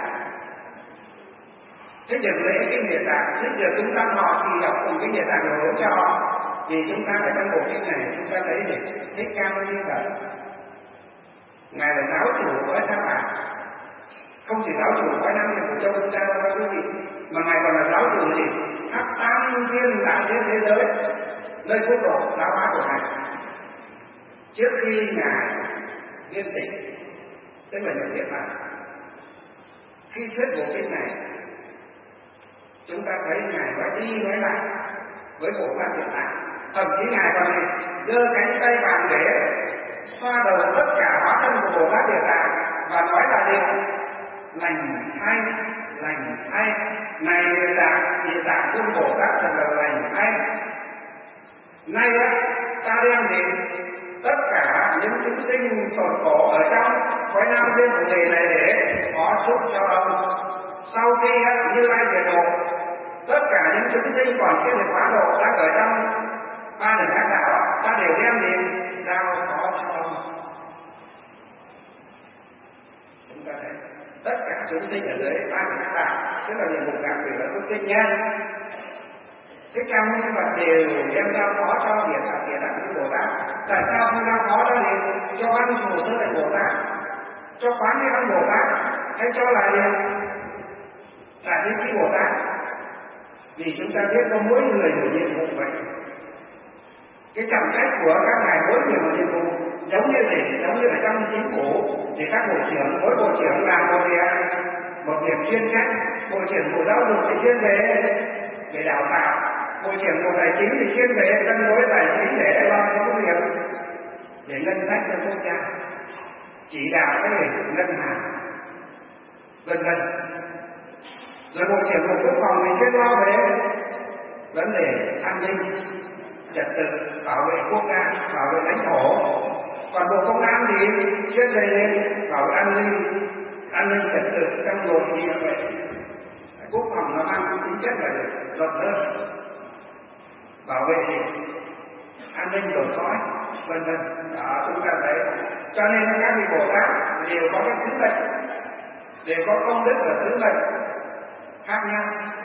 thích được lễ kinh Địa Tạng, thích được chúng ta họ thì đọc cùng kinh Địa Tạng để hỗ cho họ. Vì chúng ta ở trong bộ kinh này chúng ta thấy được Thích Ca Mâu Ni Phật, ngài là giáo chủ của Tha Bà, không chỉ giáo chủ của năm của châu chúng ta đâu các quý vị, mà ngài còn là giáo chủ gì khắp tám thiên đại thiên thế giới, nơi quốc độ giáo hóa của Ngài. Trước khi Ngài viên tịch, tức là nhập Niết Bàn, khi thuyết bộ kinh này, chúng ta thấy Ngài nói đi nói lại với Bồ Tát Địa Tạng, thậm chí Ngài còn này giơ cánh tay vàng để xoa đầu tất cả hóa thân của Bồ Tát Địa Tạng và nói là điều lành thay, lành thay, này Địa Tạng, Địa Tạng Vương Bồ Tát thật là lành thay. Nay đó, ta đem đến tất cả những chúng sinh tổn khổ ở trong cõi nam thiên của người này để có giúp cho ông. Sau khi Như Lai diệt độ, tất cả những chúng sinh còn chưa được hóa độ đang ở trong ba đường ác đạo, ta đều đem đến giao phó cho ông. Chúng ta thấy tất cả chúng sinh ở dưới ba đường ác đạo, tức là nhiệm vụ cảm tử là phước tinh nhân. Thích Ca Mâu Ni Phật đều đem giao phó cho Địa Tạng Địa Tạng Bồ Tát. Tại sao không giao phó cho gì? Cho Văn Hồ Sơ Đại Bồ Tát, cho Quán Thế Âm Bồ Tát, hay cho là gì? Là Thế Chí Bồ Tát. Vì chúng ta biết có mỗi người một nhiệm vụ vậy. Cái trọng trách của các ngài mỗi người một nhiệm vụ, giống như gì? Giống như ở trong chính phủ thì các bộ trưởng, mỗi bộ trưởng làm một việc, một việc chuyên trách. Bộ trưởng Bộ Giáo dục thì chuyên về về đào tạo, bộ trưởng Bộ Tài chính thì chuyên về cân đối tài chính để lo cho công việc, để ngân sách cho quốc gia, chỉ đạo cái về ngân hàng, vân vân. Rồi bộ trưởng Bộ Quốc phòng thì chuyên lo về vấn đề an ninh trật tự, bảo vệ quốc gia, bảo vệ lãnh thổ. Còn Bộ Công an thì chuyên về bảo vệ an ninh, an ninh trật tự trong nội địa vậy. Quốc phòng nó mang tính chất là rộng hơn, bảo vệ an ninh đồn cõi, vân vân. Đó, chúng ta thấy. Cho nên các vị Bồ Tát đều có cái sứ mệnh, đều có công đức và sứ mệnh khác nhau.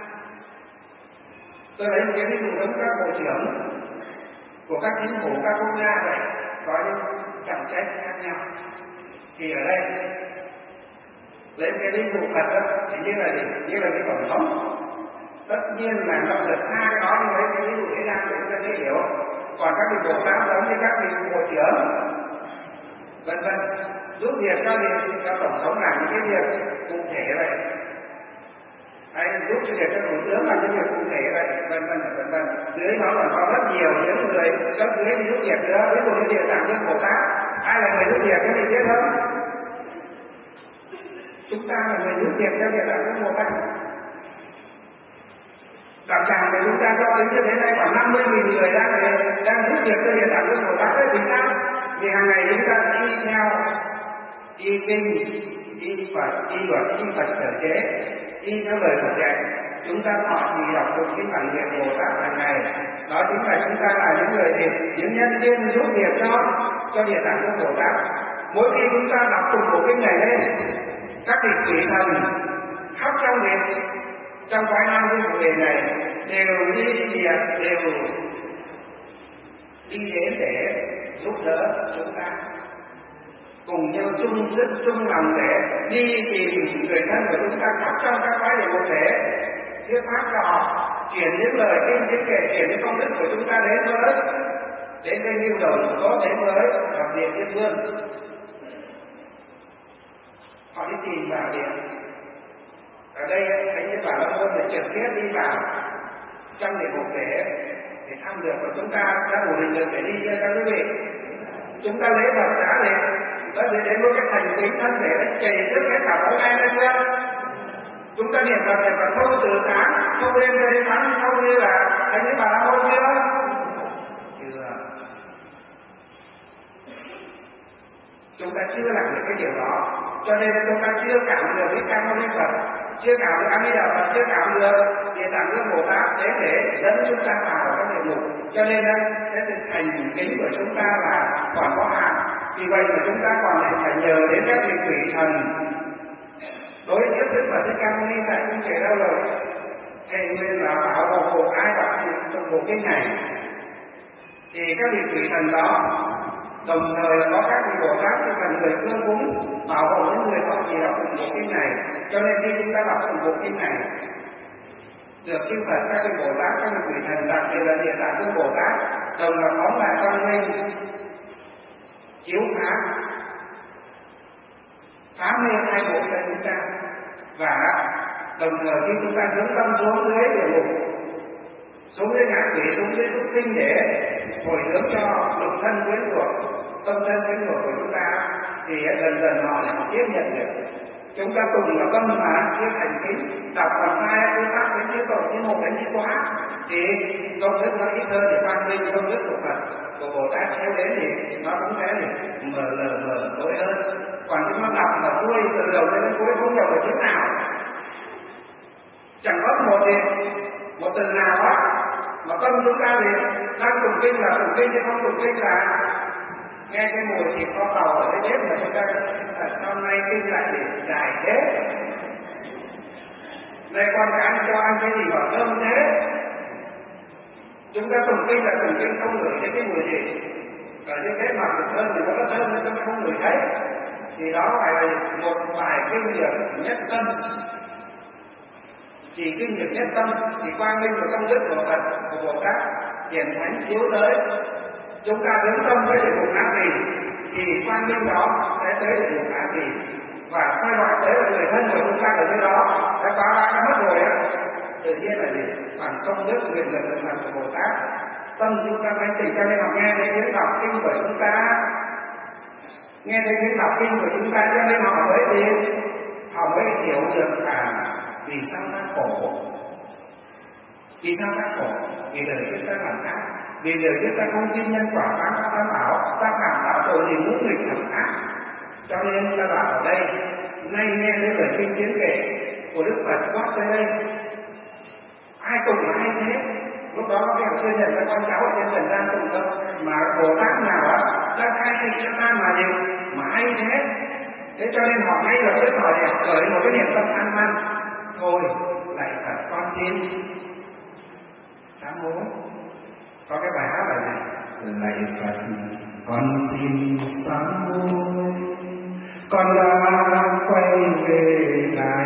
Tôi lấy một cái ví dụ giống các bộ trưởng của các chính phủ, các quốc gia vậy, có những trọng trách khác nhau. Thì ở đây lấy cái ví dụ thật đó, thì như là gì? Như là cái tổng thống. Tất nhiên là nó được hai cái đó, nhưng lấy cái ví dụ thế nào để chúng ta dễ hiểu. Còn các vị Bồ Tát giống như các vị bộ trưởng, vân vân, giúp việc cho việc cho tổng thống làm những cái việc cụ thể vậy, hay giúp cho việc cho thủ tướng làm những việc cụ thể vậy, vân vân vân vân. Dưới nó còn có rất nhiều những người cấp dưới đi giúp việc nữa. Ví dụ như Địa Tạng Vương Bồ Tát, ai là người giúp việc cái gì biết không? Chúng ta là người giúp việc cho Địa Tạng Vương Bồ Tát. Đạo tràng của chúng ta cho đến như thế này khoảng năm mươi nghìn người đang đang giúp việc cho Địa Tạng Vương Bồ Tát. Vì sao? Vì hàng ngày chúng ta đi theo y kinh, y Phật, y luật, y Phật sở chế, y theo lời Phật dạy. Chúng ta họ thì đọc được kinh bản nguyện Bồ Tát hàng ngày. Đó chính là chúng ta là những người gì? Những nhân viên giúp việc cho cho Địa Tạng Vương Bồ Tát. Mỗi khi chúng ta đọc cùng bộ kinh này lên, các vị quỷ thần khắp trong việc trong cõi nam thiên của người này đều đi việc, đều đi đến để giúp đỡ chúng ta, cùng nhau chung sức chung lòng để đi tìm người thân của chúng ta khắp trong các cõi để một thể thuyết pháp cho họ, chuyển những lời kinh những kể, chuyển những công đức của chúng ta đến với đến với nhu cầu tốt, đến với gặp điện Thiên Vương. Họ đi tìm vào điện. Ở đây thấy như Bà La Môn để trực tiếp đi vào trong địa ngục để để thăm được, và chúng ta đã đủ định lực để đi chưa các quý vị? Chúng ta lấy Phật đã để đó để đến một cái thành kính thân thể để chạy trước cái cả hôm nay lên chưa? Chúng ta niệm Phật để Phật không từ sáng, không lên cho đến sáng, không như là thấy như Bà La Môn chưa? Chưa. Chúng ta chưa làm được cái điều đó, cho nên chúng ta chưa cảm được cái Ca Mâu Ni Phật, chưa cảm được A Di Đà Phật, chưa cảm được Địa Tạng Vương Bồ Tát để để dẫn chúng ta vào trong địa ngục. Cho nên cái sự thành kính của chúng ta là còn có hạn. Vì vậy mà chúng ta còn lại phải nhờ đến các vị quỷ thần đối tiếp Đức Phật Thích Ca Mâu Ni tại cung trời đâu rồi. Thầy nguyên là bảo hộ hộ ai đọc trong bộ kinh này thì các vị quỷ thần đó đồng thời có các vị Bồ Tát như là người cương cúng bảo hộ những người họ chỉ đọc bộ kinh này. Cho nên khi chúng ta đọc bộ kinh này được chư Phật, các vị Bồ Tát, các vị quỷ thần, đặc biệt là Địa Tạng Vương Bồ Tát đồng là phóng lại tâm linh, chiếu phá phá mê hai bộ cho chúng ta, và đồng thời khi chúng ta hướng tâm xuống dưới địa ngục, xuống dưới ngạ quỷ, xuống dưới súc sinh để hồi hướng cho lục thân quyến thuộc, tâm thân quyến thuộc của chúng ta, thì dần dần họ lại tiếp nhận được. Chúng ta cùng là tâm mà chưa thành kính, đọc bằng hai cái pháp đến chữ tội chữ một đến chữ quá, thì công đức nó ít hơn thì quang minh công đức của Phật của Bồ Tát theo đến thì nó cũng sẽ mở lờ mở tối hơn. Còn chúng nó đọc mà cuối từ đầu đến cuối không hiểu được chữ nào, chẳng có một gì một từ nào đó mà tâm chúng ta thì đang tụng kinh là tụng kinh chứ không tụng kinh là nghe cái mùi thịt kho tàu ở cái bếp mà chúng ta hôm nay kinh lại để dài thế, này con cái cho ăn cái gì mà thơm thế. Chúng ta tụng kinh là tụng kinh không ngửi thấy cái mùi gì, ở những cái mặt được thơm thì nó có thơm nhưng ta không ngửi thấy, thì đó phải là một bài kinh được nhất tâm. Chỉ kinh được nhất tâm thì quang minh và công đức của Phật của Bồ Tát hiển thánh chiếu tới. Chúng ta hướng tâm với địa ngục ác gì thì quang minh đó sẽ tới địa ngục ác gì, và quay lại tới là người thân của chúng ta ở dưới đó đã quá đã mất rồi á, tự nhiên là gì? Bằng công đức nguyện lực của Phật của Bồ Tát, tâm chúng ta thanh tịnh. Cho nên họ nghe thấy tiếng đọc kinh của chúng ta, nghe thấy tiếng đọc kinh của chúng ta, cho nên họ mới gì? Họ mới hiểu được à vì sao ta khổ, vì sao ta khổ, vì đời chúng ta làm ác, vì đời chúng ta không tin nhân quả phá pháp tam bảo, ta phạm tạo tội thì muốn nghịch làm ác. Cho nên ta bảo ở đây nay nghe thấy lời kinh chiến kể của Đức Phật quát tới đây, ai cùng là ai thế? Lúc đó các bạn chưa nhận ra con cháu ở trên trần gian cùng đâu, mà Bồ Tát nào á ra khai thị cho ta mà gì mà hay thế. Thế cho nên họ ngay lập tức hỏi đẹp khởi một cái niềm tâm an năn, thôi lại Phật con tin sám hối. Có cái bài hát này này, lạy Phật con xin sám hối, con đã quay về lại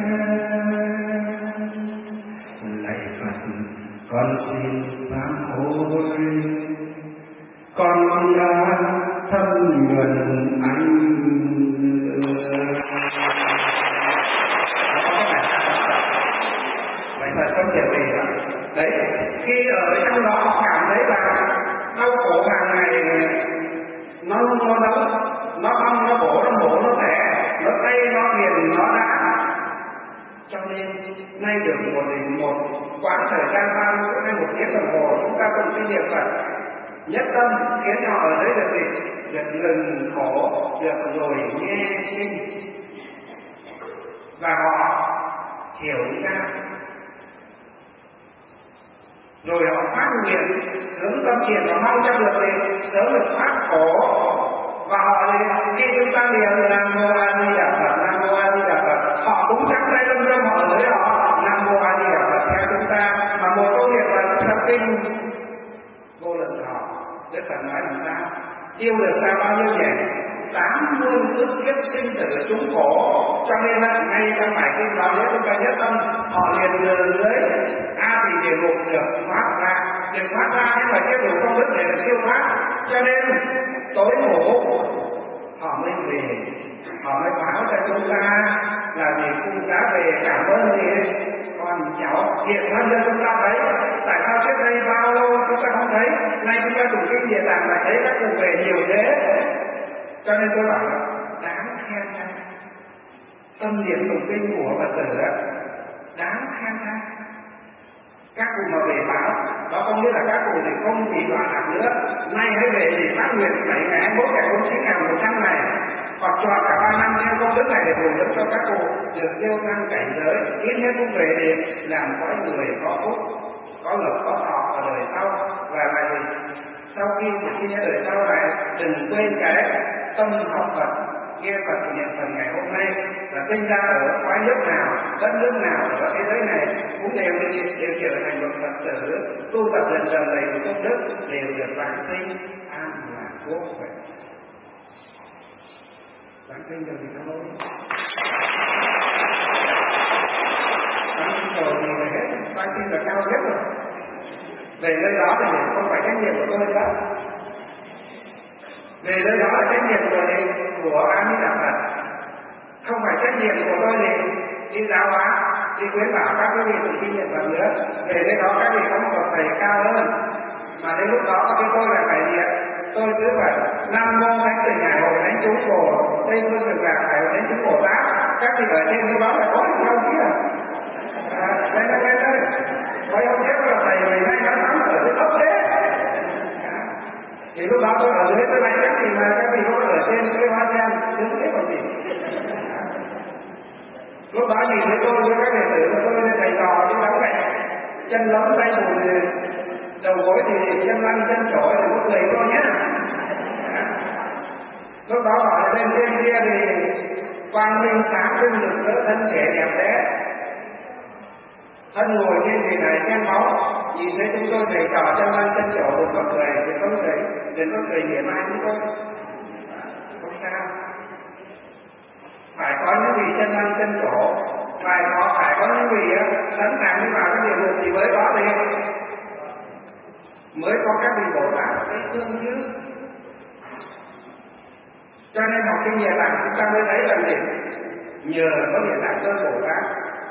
lạy Phật con xin sám hối, con đã thâm nhuần anh. Vậy Phật không hiểu gì đó. Đấy, khi ở trong đó họ cảm thấy là đau khổ hàng ngày, nó nó đau, nó băng, nó bổ, nó bổ, nó tẻ, nó tây, nó hiền, nó đã. Cho nên nay được một một quãng thời gian bao nhiêu hay một tiếng đồng hồ chúng ta cùng kinh niệm Phật nhất tâm, khiến họ ở đấy được gì? Được ngừng khổ, được rồi nghe kinh, và họ hiểu ra, rồi họ phát nguyện hướng tâm thiện và mong cho được thì sớm được thoát khổ. Và họ khi chúng ta niệm Nam Mô A Di Đà Phật, Nam Mô A Di Đà Phật, họ cũng chắp tay lâm lâm họ với họ Nam Mô A Di Đà Phật theo chúng ta, mà một câu niệm là thập kinh vô lượng thọ. Đức Phật nói làm sao? Tiêu được ra bao nhiêu nhỉ? Tám muôn ức kiếp sinh tử chúng khổ. Cho nên là ngay trong bài kinh đó nếu chúng ta nhất tâm, họ liền lừa dưới A thì địa ngục được thoát ra, được thoát ra nhưng mà chưa đủ công đức để được tiêu thoát. Cho nên tối ngủ họ mới về, họ mới báo cho chúng ta là vì chúng ta về cảm ơn gì con cháu hiện thân cho chúng ta thấy. Tại sao trước đây bao lâu chúng ta không thấy, nay chúng ta tụng kinh Địa Tạng là thấy các cụ về nhiều thế. Cho nên tôi bảo là đáng khen ra tâm niệm tụng kinh của Phật tử đó, đáng khen ra. Các cụ mà về báo đó có nghĩa là các cụ thì không bị đoạn lạc nữa, nay hãy về thì phát nguyện bảy ngày hai mươi mốt ngày bốn chín ngày một trăm ngày, hoặc cho cả ba năm theo công đức này để bồi dưỡng cho các cụ được tiêu thăng cảnh giới, ít nhất cũng về thì làm cõi người có phúc, có lộc có thọ ở đời sau. Và là gì? Sau khi một khi đời sau này đừng quên cái tâm học Phật, nghe Phật niệm Phật ngày hôm nay, là sinh ra ở quái nước nào, đất nước nào ở thế giới này cũng đều đều trở thành một Phật tử tu tập dần dần đầy đủ công đức, đều được vãng sinh an lạc quốc khỏe. Vãng sinh được gì không? Vãng sinh rồi thì là hết, vãng sinh là cao nhất rồi. Về nơi đó thì không phải trách nhiệm của tôi nữa. Về nơi đó là trách nhiệm của gì? Của A Di Đà Phật. Không phải trách nhiệm của tôi thì đi giáo hóa, đi khuyến bảo các quý vị tự kinh nghiệm vào nữa. Về nơi đó các vị có một bậc thầy cao hơn. Mà đến lúc đó cái tôi là phải gì ạ? Tôi cứ phải Nam mô Thánh Tử Ngài Hộ Thánh Chúng Bồ Tây Phương Cực Lạc Hải Hộ Thánh Chúng Bồ Tát. Các vị ở trên cái đó là có gì đâu kia. À, đây đây đây đây. Mấy ông chết là thầy ngày nay nó nắm ở dưới tốc thế. Thì lúc đó tôi ở dưới tôi lại chắc thì mà các vị có ở trên cái hoa sen đứng thế còn gì. Lúc đó nhìn thấy tôi với các đệ tử của tôi lên thầy trò tôi đóng gạch chân lóng tay bùn đầu gối thì chân lăn chân trỗi thì có người thôi nhé. Lúc đó hỏi lên trên kia thì quang minh sáng trưng lực đỡ thân thể đẹp đẽ, thân ngồi trên thì này chen máu, nhìn thấy chúng tôi thầy trò chân lăn chân trỗi đừng có cười, đừng có cười, đừng có cười niệm ai chúng tôi, không sao. Phải có những vị chân lăn chân trỗi, phải có phải có những vị sẵn sàng đi vào cái địa ngục thì mới có thì mới có các vị Bồ Tát thấy thương chứ. Cho nên học kinh Địa Tạng chúng ta mới thấy rằng gì? Nhờ có Địa Tạng Tôn Bồ Tát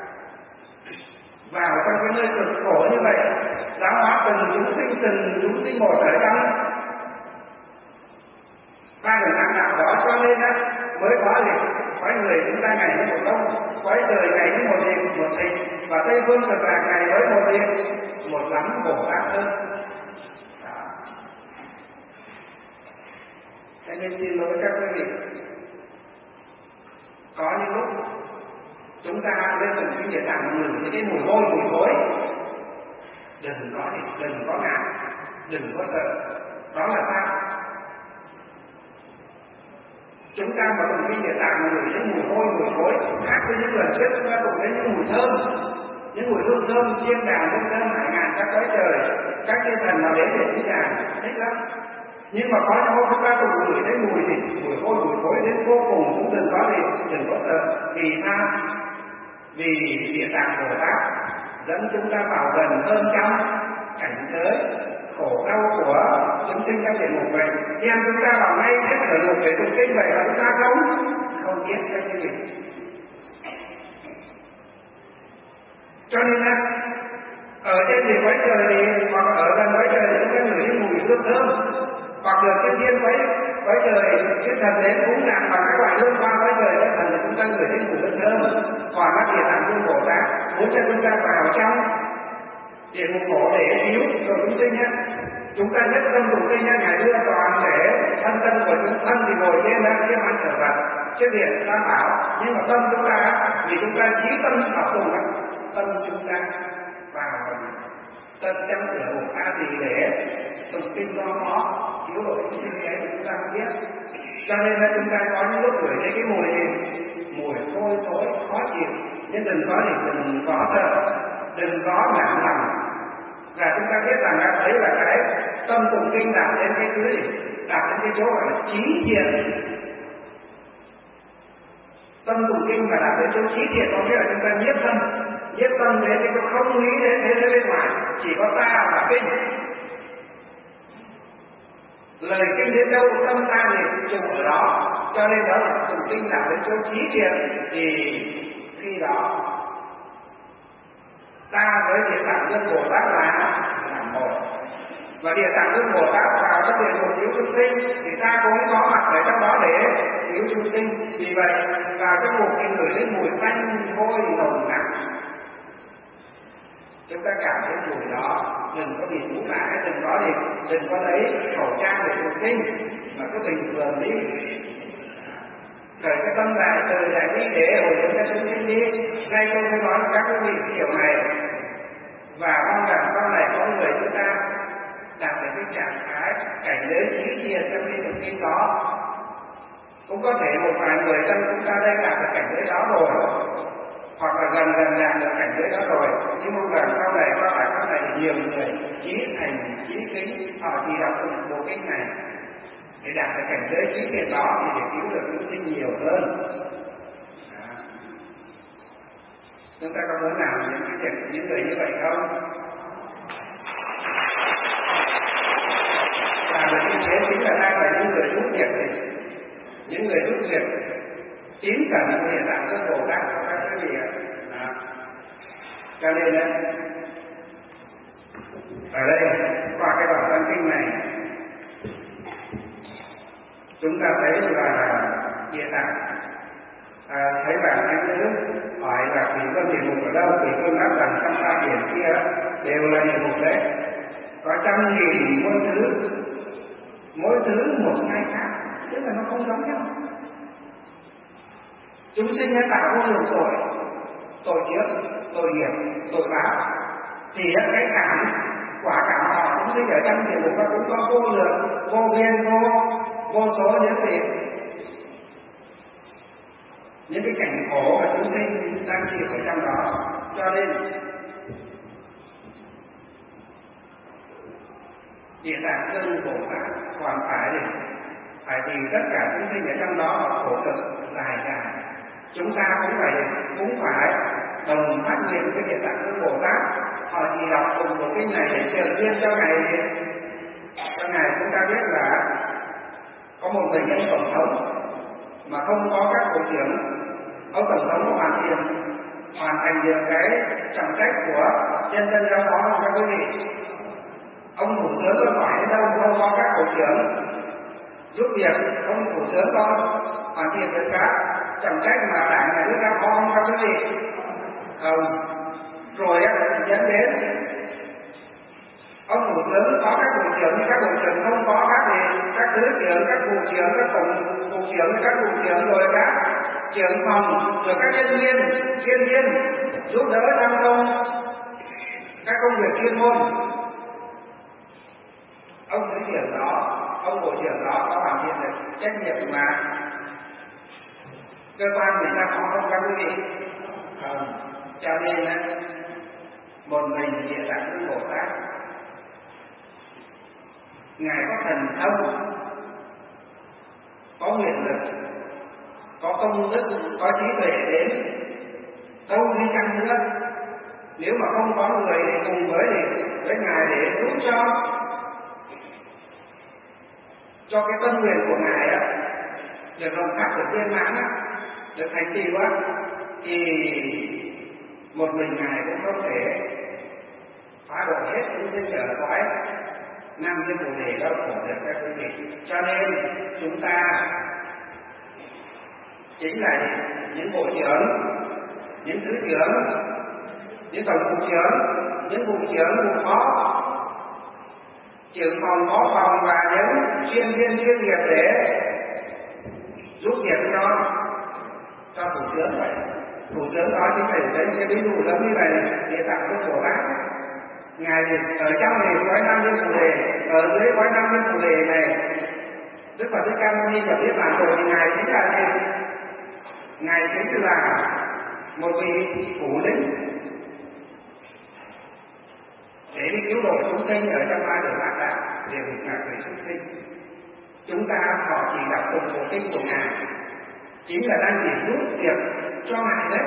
vào trong cái nơi cực khổ như vậy, giáo hóa từng chúng sinh từng chúng sinh một ở trong ba đường nặng đạo đó, cho nên á mới có gì? Có người chúng ta ngày với một đông, có trời ngày với một gì một gì, và Tây Phương Cực Lạc ngày với một gì một lắm Bồ Tát hơn. Cho nên xin lỗi các quý vị, có những lúc chúng ta lên từng cái Địa Tạng ngửi những cái mùi hôi mùi thối, đừng có đừng có ngại, đừng có sợ. Đó là sao? Chúng ta mà từng cái Địa Tạng ngửi những mùi hôi mùi thối khác với những lần trước chúng ta từng thấy những mùi thơm, những mùi hương thơm chiên đàn hương thơm hải ngàn các cõi trời, các thiên thần nào đến để chúng ta thích lắm. Nhưng mà có những hôm chúng ta cùng ngửi thấy mùi gì, mùi hôi mùi thối đến vô cùng cũng đừng có gì, đừng có sợ. Vì sao? Vì Địa Tạng Bồ Tát dẫn chúng ta vào gần hơn trong cảnh giới khổ đau của chúng sinh trong địa ngục vậy. Em chúng ta vào ngay hết địa ngục để tụng kinh vậy là chúng ta không không biết cái gì. Cho nên là ở trên địa quái trời thì hoặc ở gần quái trời thì chúng ta ngửi mùi hương thơm, hoặc được thiên nhiên quái quái trời cái thần đến cúng đàn bằng các loại hương hoa quái trời cái thần chúng ta ngửi đến mùi hương thơm. Còn các Địa Tạng Tôn Bồ Tát muốn cho chúng ta vào trong địa ngục khổ để cứu cho chúng sinh nhé. Chúng ta nhất tâm tụng kinh nhé, ngài đưa toàn thể thân tâm của chúng thân thì ngồi trên đó cái mặt trở vật trước điện tam bảo, nhưng mà tâm chúng ta vì chúng ta trí tâm vào cùng tâm chúng ta vào tất trong cửa ngục a gì để tụng kinh do nó cứu độ chúng sinh ấy chúng ta không biết. Cho nên là chúng ta có những lúc gửi thấy cái mùi gì mùi hôi thối khó chịu, nhưng đừng có gì đừng có sợ, đừng có nản lòng. Và chúng ta biết rằng là đấy là cái tâm tụng kinh đạt đến cái thứ gì, đạt đến cái chỗ gọi là trí thiện. Tâm tụng kinh mà đạt đến chỗ trí thiện có nghĩa là chúng ta nhiếp tâm, nhiếp tâm đến thì tôi không nghĩ đến thế giới bên ngoài, chỉ có ta và kinh. Lời kinh đến đâu tâm ta thì trùng ở đó, cho nên đó là tụng kinh đạt đến chỗ trí thiện thì khi đó ta với Địa Tạng Tôn Bồ Tát là là một, và Địa Tạng Tôn Bồ Tát vào cái địa ngục cứu chúng sinh thì ta cũng có mặt ở trong đó để cứu chúng sinh. Vì vậy vào trong ngục thì ngửi lên mùi tanh hôi nồng nặc, chúng ta cảm thấy mùi đó đừng có bị mũ mã, đừng có gì đừng có lấy khẩu trang để tụng kinh mà cứ bình thường đi, khởi cái tâm lại từ lại đi để hồi chúng ta chúng sinh đi. Ngay tôi mới nói các quý vị kiểu này, và mong rằng sau này có người chúng ta đạt được cái trạng thái cảnh giới trí thiện trong cái tụng kinh đó. Cũng có thể một vài người trong chúng ta đang đạt được cảnh giới đó rồi, hoặc là gần gần đạt được cảnh giới đó rồi, nhưng mong rằng sau này có phải sau này nhiều người trí thành trí kính họ chỉ đọc được bộ kinh này để đạt được cảnh giới trí thiện đó thì để cứu được chúng sinh nhiều hơn. À. Chúng ta có muốn làm những cái việc những người như vậy không? tín cẩn của Địa Tạng Vương Bồ Tát cho các quý vị ạ. À, cho nên đấy, ở đây qua cái đoạn văn kinh này chúng ta thấy là Địa Tạng à, thấy bà Thánh Nữ hỏi là Quỷ Vương địa ngục ở đâu, Quỷ Vương đáp rằng trong ba biển kia đều là địa ngục đấy, có trăm nghìn mỗi thứ, mỗi thứ một sai khác, tức là nó không giống nhau. Chúng sinh đã tạo vô lượng tội, tội trước, tội nghiệp, tội báo, thì cái cảm quả cảm họ chúng sinh ở trong địa ngục nó cũng có vô lượng, vô biên, vô vô số những cái những cái cảnh khổ mà chúng sinh đang chịu ở trong đó. Cho nên Địa Tạng Vương Bồ Tát còn phải phải vì tất cả chúng sinh ở trong đó họ khổ cực dài dài, chúng ta cũng phải cũng phải đồng phát nguyện với Địa Tạng Vương Bồ Tát. Họ chỉ đọc cùng một cái này để trợ duyên cho ngài cho ngài chúng ta biết là có một người nhân tổng thống mà không có các bộ trưởng, ông tổng thống có hoàn thiện hoàn thành được cái trọng trách của nhân dân giao phó không các quý vị? Ông thủ tướng có giỏi đến đâu không có các bộ trưởng giúp việc, ông thủ tướng có hoàn thiện được các trọng trách mà đảng nhà nước giao phó không các quý vị? Không. Rồi dẫn đến ông thủ tướng có các bộ trưởng nhưng các bộ trưởng không có các gì, các thứ trưởng, các vụ trưởng, các tổng vụ trưởng, các vụ trưởng, rồi các trưởng phòng, rồi các nhân viên, chuyên viên giúp đỡ trong công các công việc chuyên môn. Ông thứ trưởng đó, ông bộ trưởng đó có hoàn thiện được trách nhiệm mà cơ quan người ta có không các quý vị? Không. Cho nên một mình Địa Tạng Vương Bồ Tát ngài có thần thông, có nguyện lực, có công đức, có trí tuệ đến đâu đi chăng nữa, nếu mà không có người để cùng với với ngài để giúp cho cho cái tâm nguyện của ngài á được lòng phát được viên mãn á, được thành tựu á, thì một mình ngài cũng không thể phá độ hết những sinh trở cõi năm cái bồ đề đau khổ được các quý vị. Cho nên chúng ta chính là những bộ trưởng, những thứ trưởng, những tổng vụ trưởng, những vụ trưởng, vụ phó, trưởng phòng, phó phòng và những chuyên viên chuyên nghiệp để giúp việc cho cho thủ tướng vậy. Thủ tướng đó chính phải lấy cái ví dụ giống như này, Địa Tạng Vương Bồ Tát ngài ở trong này cõi năm viên phù đề, ở dưới cõi năm viên phù đề này Đức Phật Thích Ca Mâu Ni nhập niết bàn rồi thì ngài chính là gì? Ngài chính là một vị thủ lĩnh để đi cứu độ chúng sinh ở trong ba đường ác đạo, địa ngục ngạ quỷ súc sinh. Chúng ta họ chỉ đọc cùng bộ kinh của ngài, chính là đang chỉ giúp việc cho ngài đấy.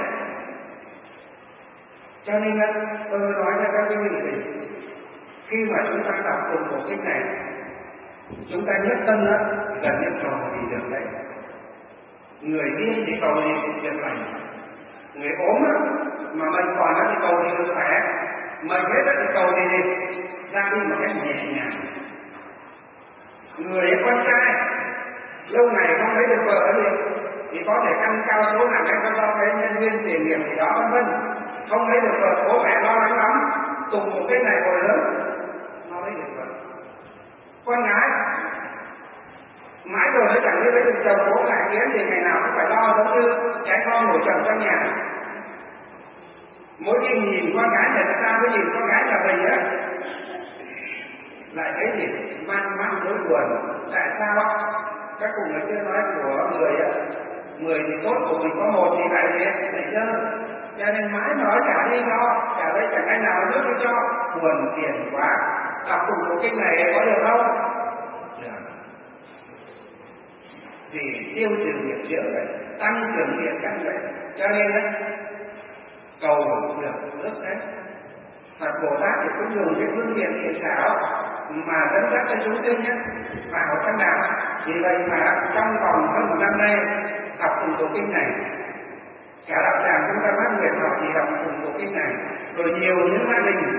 Cho nên tôi nói cho các quý vị thì khi mà chúng ta đọc cùng bộ kinh này, chúng ta nhất tâm đó gần như cầu gì được đấy. Người điên thì cầu gì được lành, người ốm đó, mà mình còn đó thì cầu gì được khỏe, mình hết đó thì cầu gì đi ra đi một cách nhẹ nhàng. Người con trai lâu ngày không thấy được vợ gì thì có thể căn cao số nặng hay do cái nhân viên tiền nghiệp gì đó vân vân, không thấy được vợ bố mẹ lo lắng lắm, cùng một cái này hồi lớn nó lấy được vợ. Con gái mãi rồi nó chẳng biết lấy được chồng, bố mẹ kiếm thì ngày nào cũng phải lo giống như trẻ con ngồi chồng trong nhà. Mỗi khi nhìn con gái này ta sao, cứ nhìn con gái nhà mình á lại thấy gì man man nỗi buồn. Tại sao các cụ người xưa nói của người người thì tốt của mình có một thì lại gì lại dơ, cho nên mãi nói cả đi cho cả đây chẳng ai nào nước đi cho, buồn phiền quá. Đọc cùng một kinh này có được không? Được. Thì tiêu trừ nghiệp chữa vậy, tăng trưởng nghiệp căn vậy. Cho nên đấy, cầu được nước đấy. Phật Bồ Tát thì cũng dùng cái phương tiện thiện xảo mà dẫn dắt cho chúng tôi nhất vào trong đạo. Vì vậy mà trong vòng hơn một năm nay học cùng bộ kinh này, cả đạo tràng chúng ta phát nguyện học thì học cùng bộ kinh này, rồi nhiều những gia đình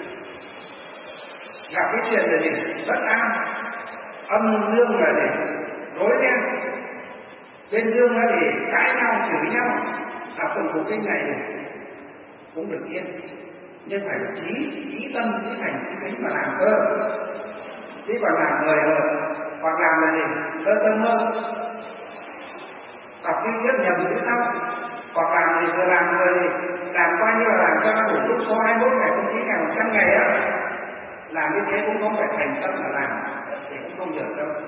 gặp cái chuyện là gì bất an, âm dương là gì rối ren, bên dương là gì cãi nhau chửi nhau, học cùng bộ kinh này cũng được yên, nhưng phải trí trí tâm trí thành trí tính mà làm cơ, chứ còn làm người rồi hoặc làm là gì lơ tơ mơ, học kinh rất nhầm chứ sao, hoặc làm gì vừa làm người làm coi như là làm cho nó đủ lúc số hai mươi mốt ngày không chín ngày một trăm ngày á, làm như thế cũng không phải thành tâm mà làm thì cũng không được đâu.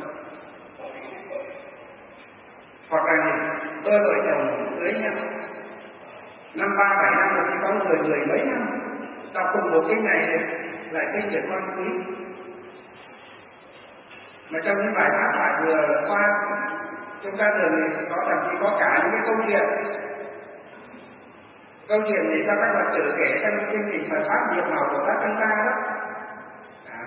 Hoặc là gì đôi vợ chồng cưới nhau năm ba bảy năm rồi chỉ có người mười mấy năm đọc cùng một cái này lại kinh điển quan quý, mà trong những bài pháp thoại vừa qua chúng ta thường có thậm chí có cả những cái câu chuyện câu chuyện thì cho các Phật tử kể trong chương trình Phật pháp nhiệm màu của các tăng ta đó. À.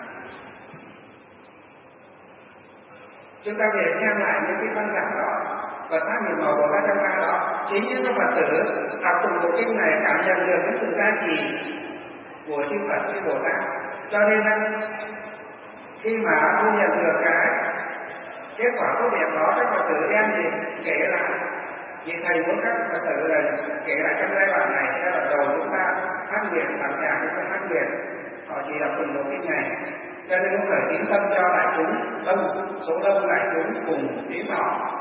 Chúng ta về xem lại những cái văn giảng đó, Phật pháp nhiệm màu của các tăng ta đó, chính những các Phật tử đọc cùng bộ kinh này cảm nhận được cái sự gia trì của chư Phật chư Bồ Tát, cho nên là khi mà thu nhận được cái kết quả tốt đẹp đó, các Phật tử đem gì kể lại, vì thầy muốn các Phật tử là kể lại trong giai đoạn này, giai đoạn đầu chúng ta phát nguyện làm tràng chúng ta phát nguyện, họ chỉ đọc cùng một kinh này, cho nên cũng phải tín tâm cho đại chúng đông, số đông đại chúng cùng tín họ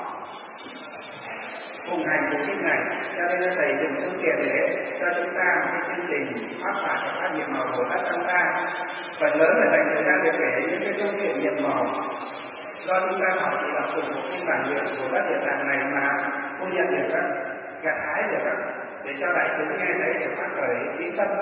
cùng hành bộ kinh này, cho nên thầy dùng phương tiện để cho chúng ta một cái chương trình phát phải và phát nhiệm màu của các tăng ta, phần lớn là dành thời gian để kể những cái câu chuyện nhiệm màu do chúng ta học chỉ đọc cùng một kinh bản nguyện của các địa tạng này mà không nhận được các gặt hái được các để cho đại chúng nghe thấy để phát khởi trí tâm.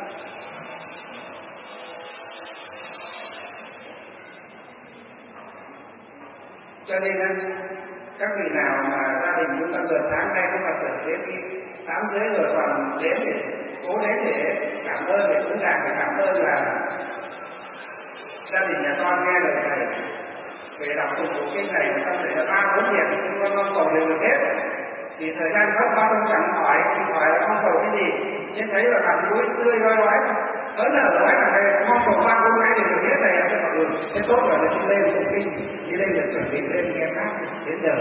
Cho nên các vị nào mà gia đình chúng ta vừa sáng nay cũng là tưởng đến khi tám dưới rồi còn đến để cố đến để cảm ơn, để cũng làm để cảm ơn là gia đình nhà con nghe lời thầy về đọc cùng bộ kinh này, trong thể là ba bốn việc chúng con không cầu đều được hết, thì thời gian không bao không chẳng hỏi hỏi là không cầu cái gì, nhưng thấy là mặt mũi tươi rói rói ớn là nói là thầy không cầu ba bốn cái thì được hết này, cho mọi người thế tốt rồi để đi lên bộ kinh, đi lên để chuẩn bị lên nghe pháp đến giờ.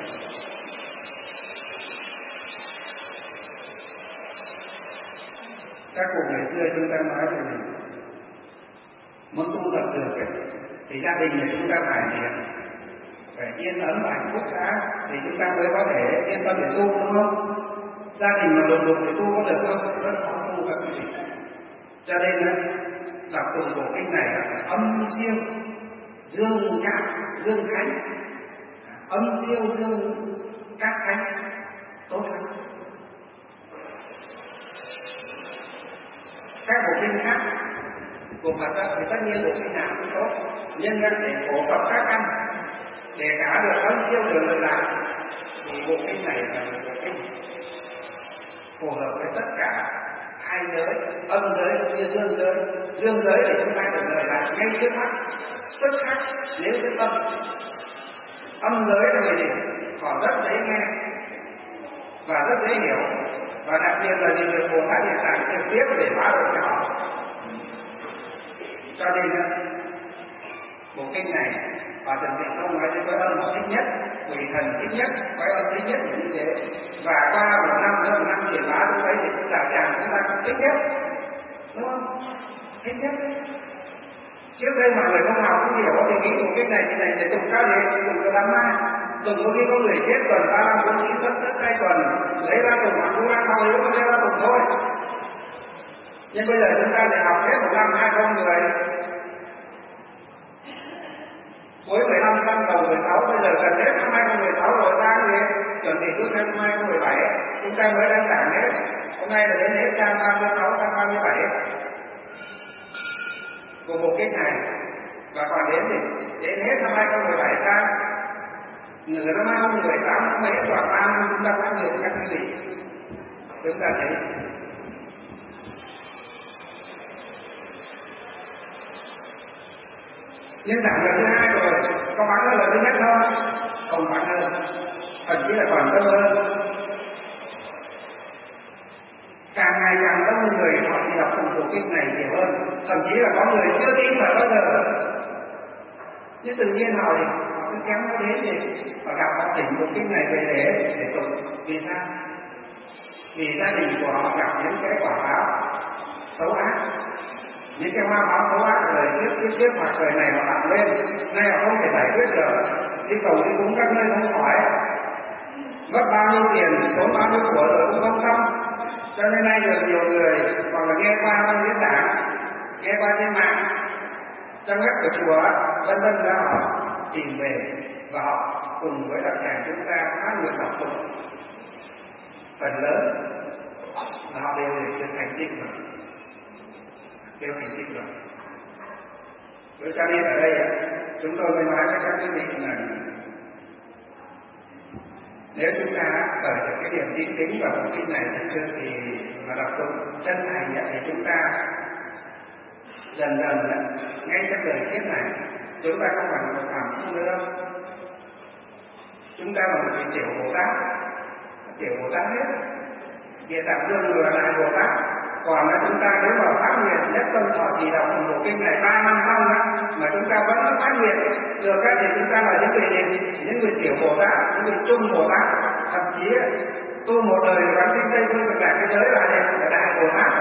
Các cụ ngày xưa chúng ta nói là gì? Muốn tu tập được thì gia đình này chúng ta phải phải yên ấm và hạnh phúc đã thì chúng ta mới có thể yên tâm để tu, đúng không? Gia đình mà đột ngột để tu có được không? Rất khó tu các vị. Cho nên đọc cùng bộ kinh này là âm siêu dương các dương khánh, âm siêu dương các khánh tốt lắm. Các bộ kinh khác của Phật thì tất nhiên bộ kinh nào cũng tốt, nhân dân để phổ cập các căn để cả được âm siêu được lợi lạc, thì bộ kinh này là bộ kinh phù hợp với tất cả hai giới, âm giới cũng như dương giới. Dương giới để chúng ta được lợi lạc ngay trước mắt, tức khắc nếu cái tâm. Âm giới là gì? Còn rất dễ nghe và rất dễ hiểu, và đặc biệt là gì được Bồ Tát Địa Tạng trực tiếp để phá được cho họ. Cho nên bộ kinh này và Thượng Tịnh Không nói đến cái âm thích nhất, quỷ thần thích nhất, cái âm thích nhất là như thế. Và qua một năm nữa, một năm truyền bá lúc đấy thì chúng ta chàng chúng ta cũng thích nhất, đúng không? Thích nhất. Trước đây mọi người không học không hiểu thì nghĩ bộ kinh này thì này để tụng cao để tụng cho đám ma, tụng có khi có người chết tuần ba năm bốn chín tất tất hai tuần lấy ra tụng mà cũng đang không yếu lấy ra tụng thôi. Nhưng bây giờ chúng ta lại học hết một năm hai không người cuối mười lăm năm đầu mười sáu, bây giờ gần hết năm hai không một sáu rồi ra gì chuẩn bị bước sang năm hai không một bảy chúng ta mới đang giảng hết. Hôm nay là đến hết trang ba mươi sáu, trang ba mươi bảy của bộ kinh này, và còn đến thì đến hết năm hai không một bảy trang nửa năm hai không một tám mấy khoảng ba năm chúng ta phát được các cái gì chúng ta thấy. Nhưng giảng lần thứ hai rồi, có bằng hơn lần thứ nhất không? Không bằng hơn, thậm chí là còn đông hơn. Càng ngày càng đông người họ đi đọc cùng bộ kinh này nhiều hơn, thậm chí là có người chưa tin mà bao giờ. Nhưng tự nhiên họ thì họ cứ kéo nó đến thì họ đọc họ chỉnh bộ kinh này về để để tục. Vì sao? Vì gia đình của họ gặp những cái quả báo xấu ác, những cái hoa báo xấu ác đời trước tiếp tiếp hoặc đời này họ làm lên, nay họ không thể giải quyết được, đi cầu đi cúng các nơi không khỏi, mất bao nhiêu tiền, tốn bao nhiêu của rồi cũng không xong. Cho nên nay được nhiều người hoặc là nghe qua trong diễn giảng, nghe qua trên mạng, trong web của chùa, vân vân ra họ tìm về và họ cùng với đặc sản chúng ta phát nguyện đọc tụng. Phần lớn là họ đều được thành tích rồi, đều thành tích rồi. Với cho nên ở đây chúng tôi mới nói với các quý vị là nếu chúng ta bởi được cái điểm tin tính vào bộ kinh này thật sự thì mà đọc tụng chân thành thì chúng ta dần dần ngay trong đời kiếp này chúng ta không phải là một phàm phu nữa, chúng ta là một vị tiểu Bồ Tát, tiểu Bồ Tát hết, địa tạng dương là đại Bồ Tát. Còn là chúng ta nếu mà phát nguyện nhất tâm thọ trì đọc bộ kinh này ba năm xong mà chúng ta vẫn không phát nguyện được các thì chúng ta là những người gì? Những người tiểu Bồ Tát, những người trung Bồ Tát, thậm chí tu một đời quán sinh tây phương cực lạc thế giới là là đại Bồ Tát.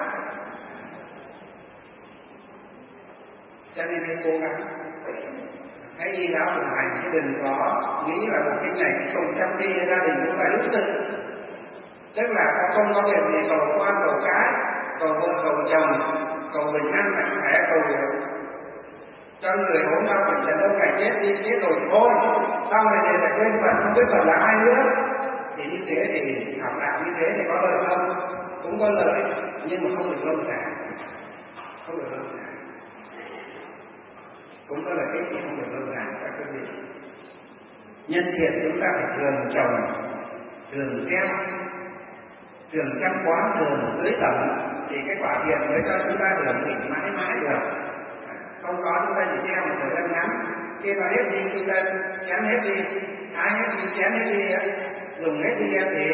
Cho nên nên cố gắng hãy đi giáo thực hành, chứ đừng có nghĩ là bộ kinh này không chăm đi gia đình cũng phải đúng sự. Tức là không có việc gì cầu con cầu cái, cầu vợ cầu chồng, cầu bình an mạnh khỏe, cầu cho người ốm đau bệnh tật đâu phải chết đi chết rồi thôi, sau này thì phải quên Phật, không biết Phật là ai nữa. Thì như thế thì học đạo như thế thì có lợi không? Cũng có lợi, nhưng mà không được lâu dài, không được lâu dài. Cũng có lợi ích thì không được lâu dài các quý vị. Nhân thiện chúng ta phải thường trồng, thường gieo, thường chăm bón, thường tưới tẩm thì cái quả thiện mới cho chúng ta hưởng thụ mãi mãi được. Không có chúng ta chỉ gieo một thời gian ngắn, khi mà hết đi chúng ta chém hết đi, hái hết đi, chém hết đi, dùng hết đi thì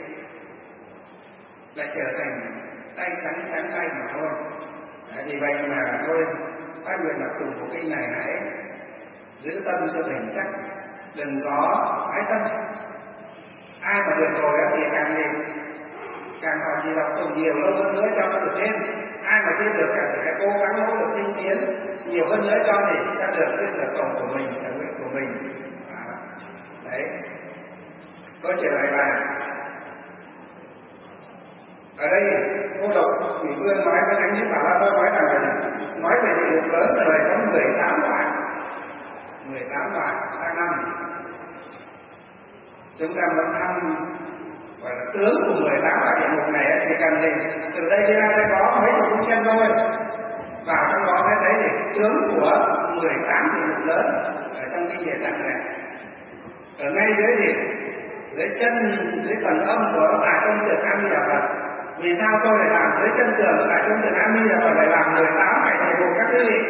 lại trở thành tay trắng trắng tay mà thôi. Vì vậy mà thôi phát nguyện là cùng của kinh này hãy giữ tâm cho bền chắc, đừng có ái tâm. Ai mà được rồi thì càng gì càng họ chỉ đọc tụng nhiều lâu hơn nữa cho nó được thêm. Ai mà chưa được càng phải cố gắng nỗ lực tinh tiến nhiều hơn nữa cho thì chúng ta được cái sở cầu của mình, sở nguyện của mình. À, đấy. Tôi trở lại bài. Ở đây cô độc Thủy Vương nói với anh Nhất Bảo La tôi nói rằng là nói về địa ngục lớn rồi có mười tám đoạn, mười tám đoạn sang năm. Chúng ta muốn thăm gọi là tướng của mười tám đoạn địa ngục này thì cần gì? Từ đây đi ra đây có mấy chục công chân thôi. Vào trong đó sẽ thấy thì tướng của mười tám địa ngục lớn ở trong kinh Địa Tạng này. Ở ngay dưới thì dưới chân dưới phần âm của Đại Công Tử A Di Đà Phật. Vì sao tôi lại làm dưới chân tường của Đại Công Tử A Di Đà Phật lại làm mười tám ngày địa ngục các quý vị?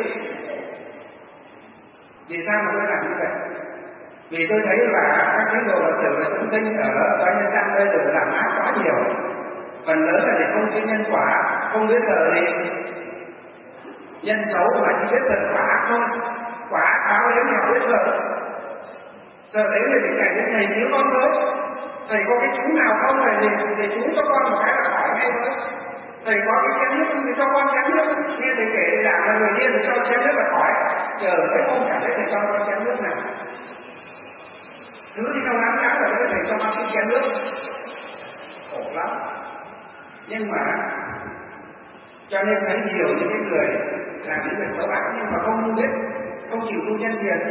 Vì sao mà tôi làm như vậy? Vì tôi thấy là các tín đồ Phật tử và chúng sinh ở Tòa Nhân Trang bây giờ làm ác quá nhiều. Phần lớn là để không biết nhân quả, không biết giờ gì nhân xấu mà chỉ biết giờ quả ác thôi. Quả ác báo đến họ biết sợ. Sợ đấy là những ngày đến thầy thiếu con với. Thầy có cái chú nào không là gì? Thầy chú cho con một cái là khỏi ngay thôi. Thầy có cái chén nước thì cho con chén nước. Nghe thầy kể là là người kia thì cho chén nước là khỏi. Chờ mấy hôm cả đấy thầy cho con chén nước nào. Thứ thì không đáng đáng là thầy cho con cái chén nước. Khổ lắm. Nhưng mà cho nên thấy nhiều những cái người làm những việc xấu ác nhưng mà không biết, không chịu tu nhân thiện.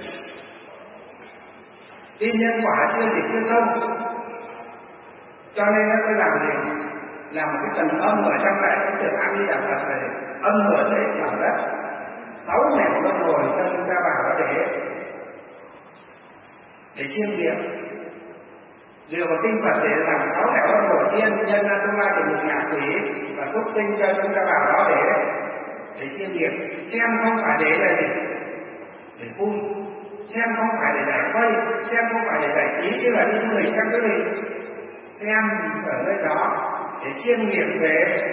Tin nhân quả chưa thì chưa thông. Cho nên nó tôi làm gì? Làm một cái tầng âm ở trong Đại Công Tử A Di Đà Phật này, âm ở dưới lòng đất, sáu nẻo luân hồi cho chúng ta vào đó để để chiêm nghiệm. Dựa vào kinh Phật để làm sáu nẻo luân hồi thiên nhân Atula thì một ngạ quỷ và phúc tinh cho chúng ta vào đó để để chiêm nghiệm. Xem không phải để là gì? để vui, xem không phải để giải vây, xem không phải để giải trí, chứ là đi du lịch các quý vị xem ở nơi đó để chiêm nghiệm về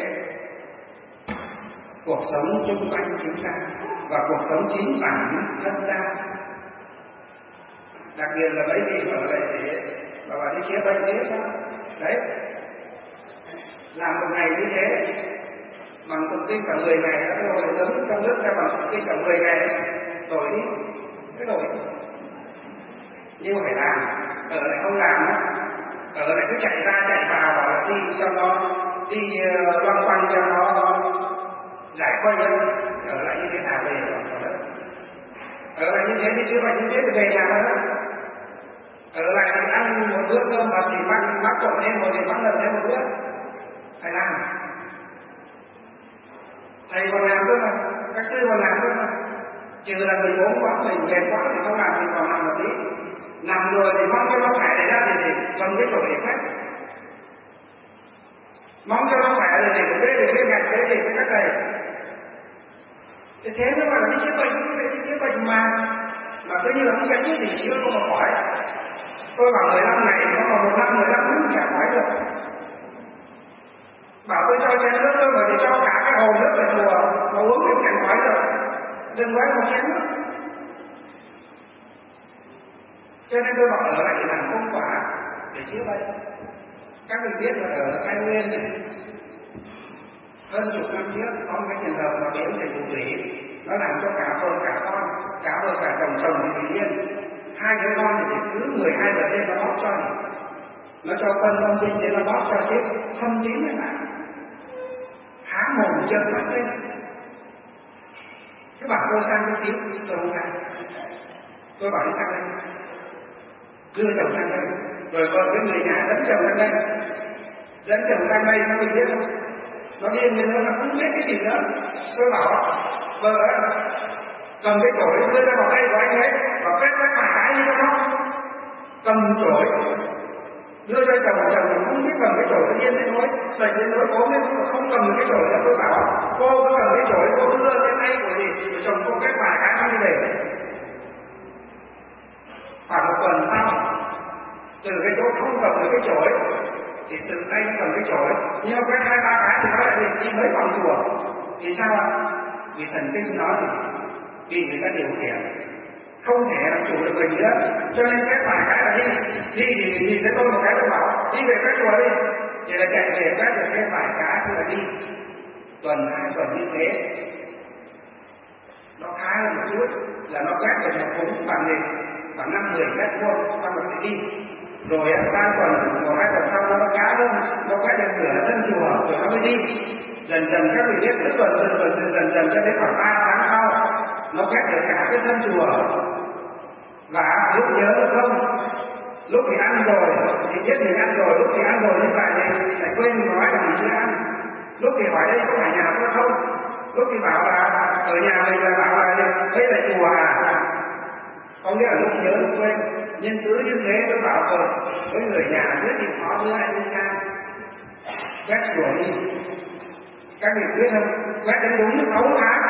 cuộc sống xung quanh chúng ta và cuộc sống chính bản thân ta. Đặc biệt là mấy vị ở đây để và bà đi chia bên thế đó, đấy, làm một ngày như thế bằng tụng kinh cả mười ngày đã rồi giống trong nước ra bằng tụng kinh cả mười ngày rồi đi cái đổi, nhưng mà phải làm, ở lại không làm á, ở lại cứ chạy ra chạy vào bảo là đi cho nó đi loanh quanh cho nó giải khuây hơn, ở lại như thế nào về rồi ở lại như thế thì chưa phải như thế thì về nhà nữa, ở lại thì ăn một bữa cơm mà chỉ mắc mắc trộn thêm một thì mắc lần thêm một bữa, phải làm, thầy còn làm nữa mà, các sư còn làm nữa mà, trừ là mình ốm quá mình mệt quá thì không làm thì còn làm một tí, nằm rồi thì mong cho nó khỏe để ra thì thì cầm cái chỗ để khác, mong cho nó khỏe rồi để cái để cái ngạch cái để cái các thầy, thì thế mới gọi là đi chữa bệnh, đi chữa bệnh mà mà cứ như là không cái gì chữa không mà khỏi. Tôi bảo mười lăm ngày nó còn một năm mười lăm phút chả khỏi được. Bảo tôi cho chén nước tôi mà thì cho cả cái hồ nước về chùa mà uống thì chẳng khỏi được. Đừng nói một chén nước. Cho nên tôi bảo ở lại làm công quả để chữa bệnh. Các vị biết là ở Thái Nguyên này hơn chục năm trước có một cái trường hợp mà biến thành phù thủy, nó làm cho cả vợ cả con, cả vợ cả chồng chồng thì tự nhiên hai đứa con thì cứ mười hai giờ đêm nó bóp cho này, nó cho phân thông tin để nó bóp cho chết thâm tím này bạn, há mồm chân mắt lên, cái bảo tôi sang cái tím tôi không sang, tôi bảo đi sang đây, đưa chồng sang đây, rồi vợ với người nhà dẫn chồng sang đây, dẫn chồng sang đây nó bị biết không? Nó điên lên nữa, nó không biết cái gì nữa. Tôi bảo vợ cầm cái chổi đưa ra vào tay của anh ấy và quét quét vài cái như nó cầm chổi đưa cho chồng, chồng không biết cầm cái chổi tự nhiên thế thôi, đẩy đến nỗi cố nên không cầm cái chổi nữa. Tôi bảo cô cứ cầm cái chổi cô đưa lên tay của gì của chồng cô quét vài cái như để khoảng một tuần sau từ cái chỗ không cầm được cái chổi thì từ tay cầm cái chổi nhưng mà quét hai ba cái thì nó lại bị đi mấy vòng chùa. Vì sao ạ? Vì thần kinh nó thì bị người ta điều khiển, không thể làm chủ được mình nữa, cho nên quét vài cái là đi đi thì nhìn thấy tôi một cái tôi bảo đi về quét chùa đi, thì là chạy về quét được cái vài cái thì là đi tuần hai tuần như thế nó khá hơn một chút là nó quét được một cúng bằng gì bằng năm mười mét vuông xong rồi đi. Rồi ba tuần, một hai tuần sau nó cá hơn, nó quét được nửa sân chùa rồi nó mới đi. Dần dần các vị biết cứ tuần dần dần dần dần dần cho đến khoảng ba tháng sau, nó quét được cả cái sân chùa. Và lúc nhớ được không? Lúc thì ăn rồi thì biết mình ăn rồi, lúc thì ăn rồi như vậy thì lại quên nói là mình chưa ăn. Lúc thì hỏi đây có phải nhà tôi không? Lúc thì bảo là ở nhà mình là bảo là đây là chùa à? Có nghĩa là lúc nhớ lúc quên. Nhưng cứ như thế tôi bảo rồi với người nhà biết thì khó đưa anh đi ra quét chùa đi. Các vị biết không? Quét đến đúng sáu tháng,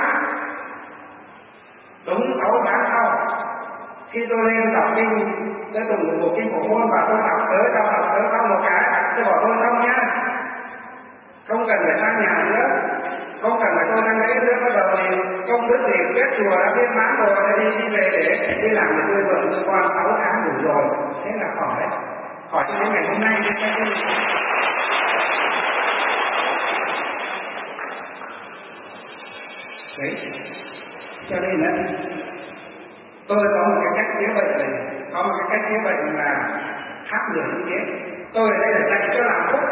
đúng sáu tháng sau khi tôi lên đọc kinh cái tụng một kinh của môn và tôi đọc tới đọc đọc tới xong một cái tôi bảo tôi xong nhá, không cần phải sang nhà nữa, không cần phải tôi sang đấy nữa, bắt đầu thì công đức thì quét chùa đã viên mãn rồi, đi đi về để đi làm để tôi vợ tôi qua sáu tháng đủ rồi, thế là khỏi đấy, khỏi cho đến ngày hôm nay đi các đi. Đấy, cho nên là tôi có một cái cách chữa bệnh này, có một cái cách chữa bệnh là khác người như thế. Tôi ở đây là dạy cho làm phúc,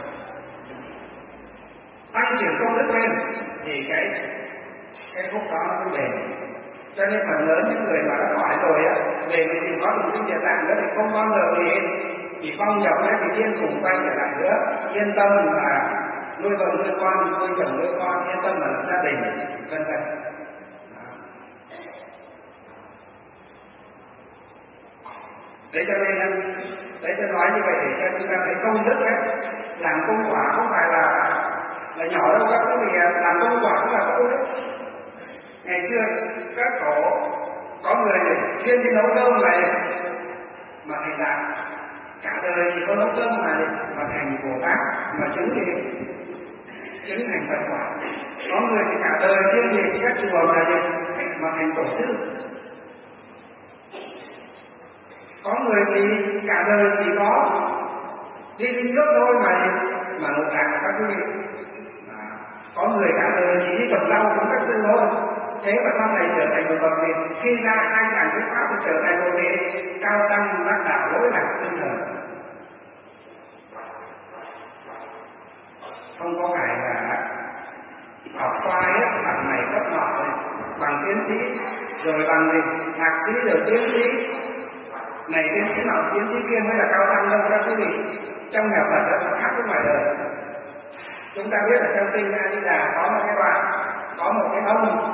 tăng trưởng công đức lên thì cái cái phúc đó nó mới về. Cho nên phần lớn những người mà đã khỏi rồi á, về thì tìm có một cái việc làm nữa thì không bao giờ gì chỉ phong dòng ấy thì tiên cùng quay trở lại nữa, yên tâm là nuôi vợ nuôi con, nuôi chồng nuôi con, yên tâm là lập gia đình, vân vân. Đấy cho nên đấy tôi nói như vậy để cho chúng ta thấy công đức ấy, làm công quả không phải là là nhỏ đâu các quý vị, làm công quả cũng là công đức. Ngày xưa các tổ có người chuyên đi nấu cơm này mà thành đạt, cả đời chỉ có nấu cơm mà mà thành Bồ Tát, mà chứng gì chứng thành Phật quả. Có người thì cả đời chuyên đi các chùa mà mà thành tổ sư. Có người thì cả đời chỉ có đi đi nước thôi mà mà ngộ đạo các quý vị. Có người cả đời chỉ đi trồng rau cũng các sư thôi. Thế mà sau này trở thành một bậc thì khi ra hai ngàn thuyết pháp thì trở thành một vị cao tăng đắc đạo lỗi lạc tinh thần. Không có phải là học khoa hết bằng này cấp nọ bằng tiến sĩ rồi bằng gì thạc sĩ rồi tiến sĩ này tiến sĩ nọ tiến sĩ kia mới là cao tăng đâu các quý vị. Trong nhà Phật đó khác với ngoài đời. Chúng ta biết là trong kinh A Di Đà có một cái đoạn, có một cái ông,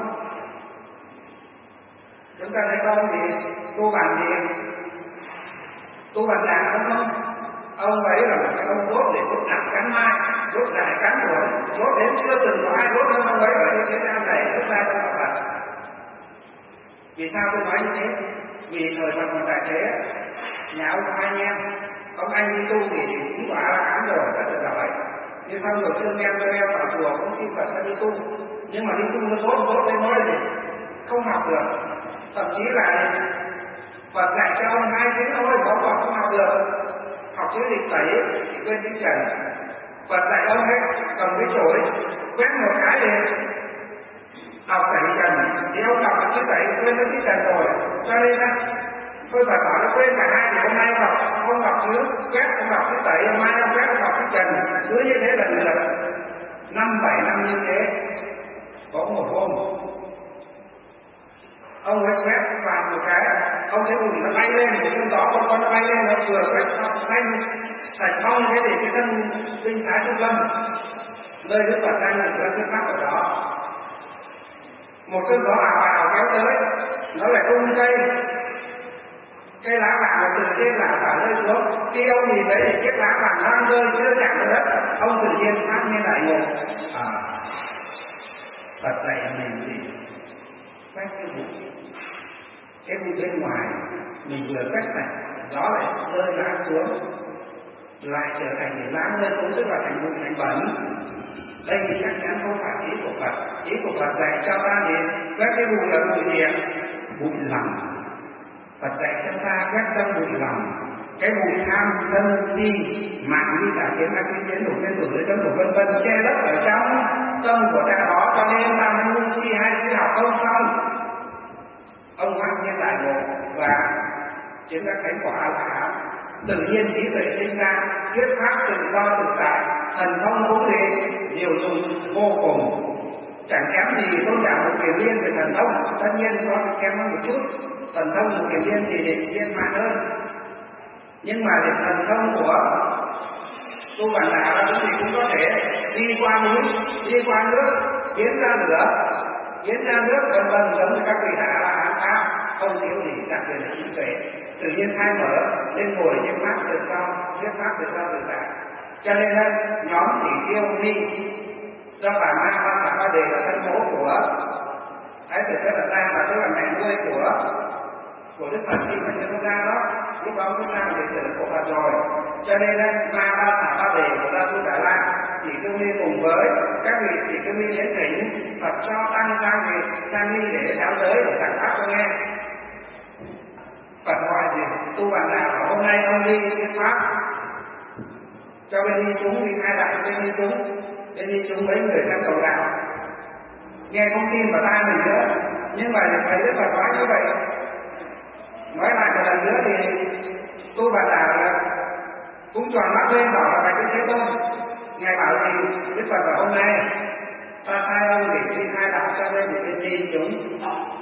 chúng ta thấy có ông gì tu bàn gì tu bàn đàn không không? Ông ấy là một cái ông đốt để đốt nặng cắn mai, đốt dài cắn đuổi, đốt đến chưa từng có ai đốt hơn ông ấy ở trên thế gian này, đốt ra trong đạo Phật. Vì sao tôi nói như thế? Vì thời Phật còn tại thế, nhà ông hai anh em, ông anh đi tu thì cũng quả là án rồi, rất là giỏi. Nhưng sau rồi thương em cho em vào chùa cũng xin Phật ra đi tu. Nhưng mà đi tu nó tốt, tốt đến nói gì? Không học được. Thậm chí là Phật dạy cho ông hai tiếng thôi, có còn không học được. Học chữ dịch tẩy thì quên chữ trần. Phật dạy ông ấy cầm cái chổi quét một cái đi học tẩy trần, thì ông đọc chữ tẩy quên chữ trần rồi. Cho nên á, tôi phải bảo nó quên cả hai thì hôm nay học không học chữ quét, không học chữ tẩy, hôm nay không quét, không học chữ trần. Cứ như thế lần lượt năm bảy năm như thế. Có một hôm ông ấy quét vào một cái, ông thấy bùn nó bay lên, một cơn gió con con nó bay lên, nó vừa quét xong xanh sạch phong thế thì cái thân sinh thái trung lâm nơi Đức Phật đang là cái thuyết pháp ở đó. Một cơn gió ảo ảo kéo tới, nó lại tung cây, cây lá vàng từ trên là phải rơi xuống. Khi ông nhìn thấy thì chiếc lá vàng đang rơi chưa chạm vào đất, ông tự nhiên phát nhiên lại ngộ. À, Phật dạy mình thì quét cái bụi, cái bụi bên ngoài mình vừa quét sạch, gió lại rơi lá xuống, lại trở thành để lá rơi xuống, tức là thành bụi thành bẩn. Đây thì chắc chắn không phải ý của Phật. Ý của Phật dạy cho ta thì quét cái bụi là bụi gì? Bụi lòng. Phật dạy cho ta quét tâm bụi lòng. Cái bụi tham sân si mạng như cả kiến các kiến kiến đủ nhân đủ dưới tâm đủ vân vân che lấp ở trong tâm của ta đó, cho nên ta mới ngu si hay khi học không xong. Ông phát nhiên đại ngộ và chứng các thánh quả là hảo. Tự nhiên trí tuệ sinh ra, thuyết pháp tự do tự tại, thần thông cũng thì nhiều dùng vô cùng. Chẳng kém gì tôn giả một kiền liên về thần thông, tất nhiên có kém hơn một chút. Thần thông một kiền liên thì để viên mãn hơn. Nhưng mà để thần thông của tu bản đạo là thì cũng có thể đi qua núi, đi qua nước, biến ra lửa, biến ra nước, vân vân giống như các vị đã là án pháp, không thiếu gì đặc biệt là trí tuệ. Tự nhiên khai mở lên ngồi trên pháp tự do, thuyết pháp tự do tự tại. Cho nên là nhóm chỉ tiêu ni do bà Ma Ba Bà Ba Đề là thân bố của Thái tử Tất Đạt Đa, và tức là mẹ nuôi của của Đức Phật khi mà chưa ra đó, lúc đó chúng ta về sự của Phật rồi. Cho nên là Ma Ba Bà Ba Đề của Gia Tu Đà La chỉ cương ni cùng với các vị chỉ cương ni đến thỉnh Phật cho tăng sang vị sang ni để giáo giới để giảng pháp cho nghe. Phật hỏi gì? Tu Bản Đạo hôm nay ông đi thuyết pháp cho bên đi chúng, đi khai đạo bên đi chúng, bên đi chúng mấy người theo cầu đạo nghe không tin vào tai mình nữa. Nhưng mà thầy Đức Phật nói như vậy, nói lại một lần nữa thì Tu Bản Đạo cũng tròn mắt lên bảo là Bạch Đức Thế Tôn. Ngài bảo gì? Đức Phật bảo hôm nay ta sai ông để đi khai đạo cho bên bên đi chúng.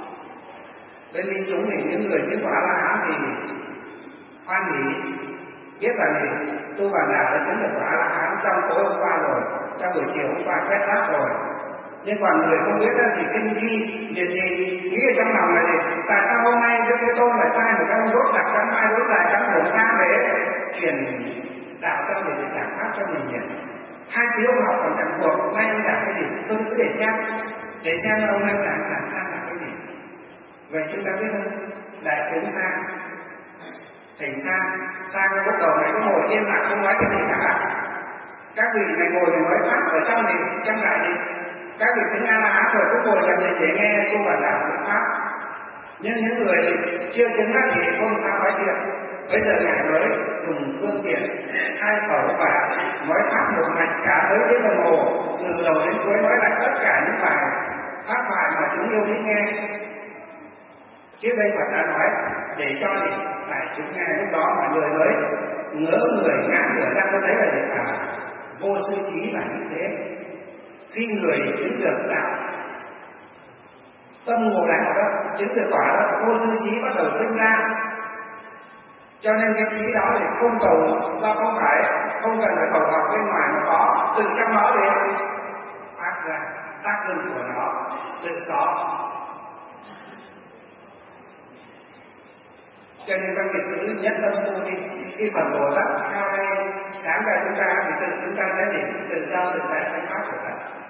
Bên đi chúng thì những người chứng quả La Hán thì hoan hỷ biết là gì? Tu Bản Đạo đã chứng được quả La Hán trong tối hôm qua rồi, trong buổi chiều hôm qua xét đáp rồi. Nhưng còn người không biết đó thì kinh ghi việc gì nghĩ ở trong lòng là gì? Tại sao hôm nay Đức Thế Tôn lại sai một cái ông đốt đặt cắn mai đốt lại cắn hồn xa để truyền đạo cho người để giảng pháp cho mình nhỉ? Hai tiếng ông học còn chẳng thuộc, nay ông giảng cái gì? Tôi cứ để xem, để xem ông nay giảng giảng sang là cái gì. Vậy chúng ta biết không? Đại chúng tha, thỉnh tha, tha cái lúc đầu này có ngồi yên lặng không nói cái gì cả. Các vị này ngồi thì nói pháp ở trong thì trong lại đi. Các vị tính A La Hán rồi cũng ngồi làm gì để nghe cô bản đạo của pháp. Nhưng những người chưa chứng đắc thì không sao nói chuyện. Bây giờ ngài mới dùng phương tiện hai khẩu và nói pháp một mạch cả tới tiếng đồng hồ, từ đầu đến cuối nói lại tất cả những bài pháp bài mà chúng yêu thích nghe. Chứ đây Phật đã nói để cho đại chúng nghe lúc đó mà người mới ngỡ người ngã ngửa ra có thấy là gì cả. Vô sư trí là như thế. Khi người chứng được đạo tâm ngộ đạo đó, chứng được quả đó, vô sư trí bắt đầu sinh ra. Cho nên cái trí đó thì không cầu, do không phải không cần phải cầu học bên ngoài nó có, từ trong nó để phát ra tác dụng của nó tự có. Cho nên các vị cứ nhất tâm tu đi. Khi Phật Bồ Tát khai sáng ra chúng ta thì tự chúng ta sẽ để tự do tự tại trong pháp của Phật.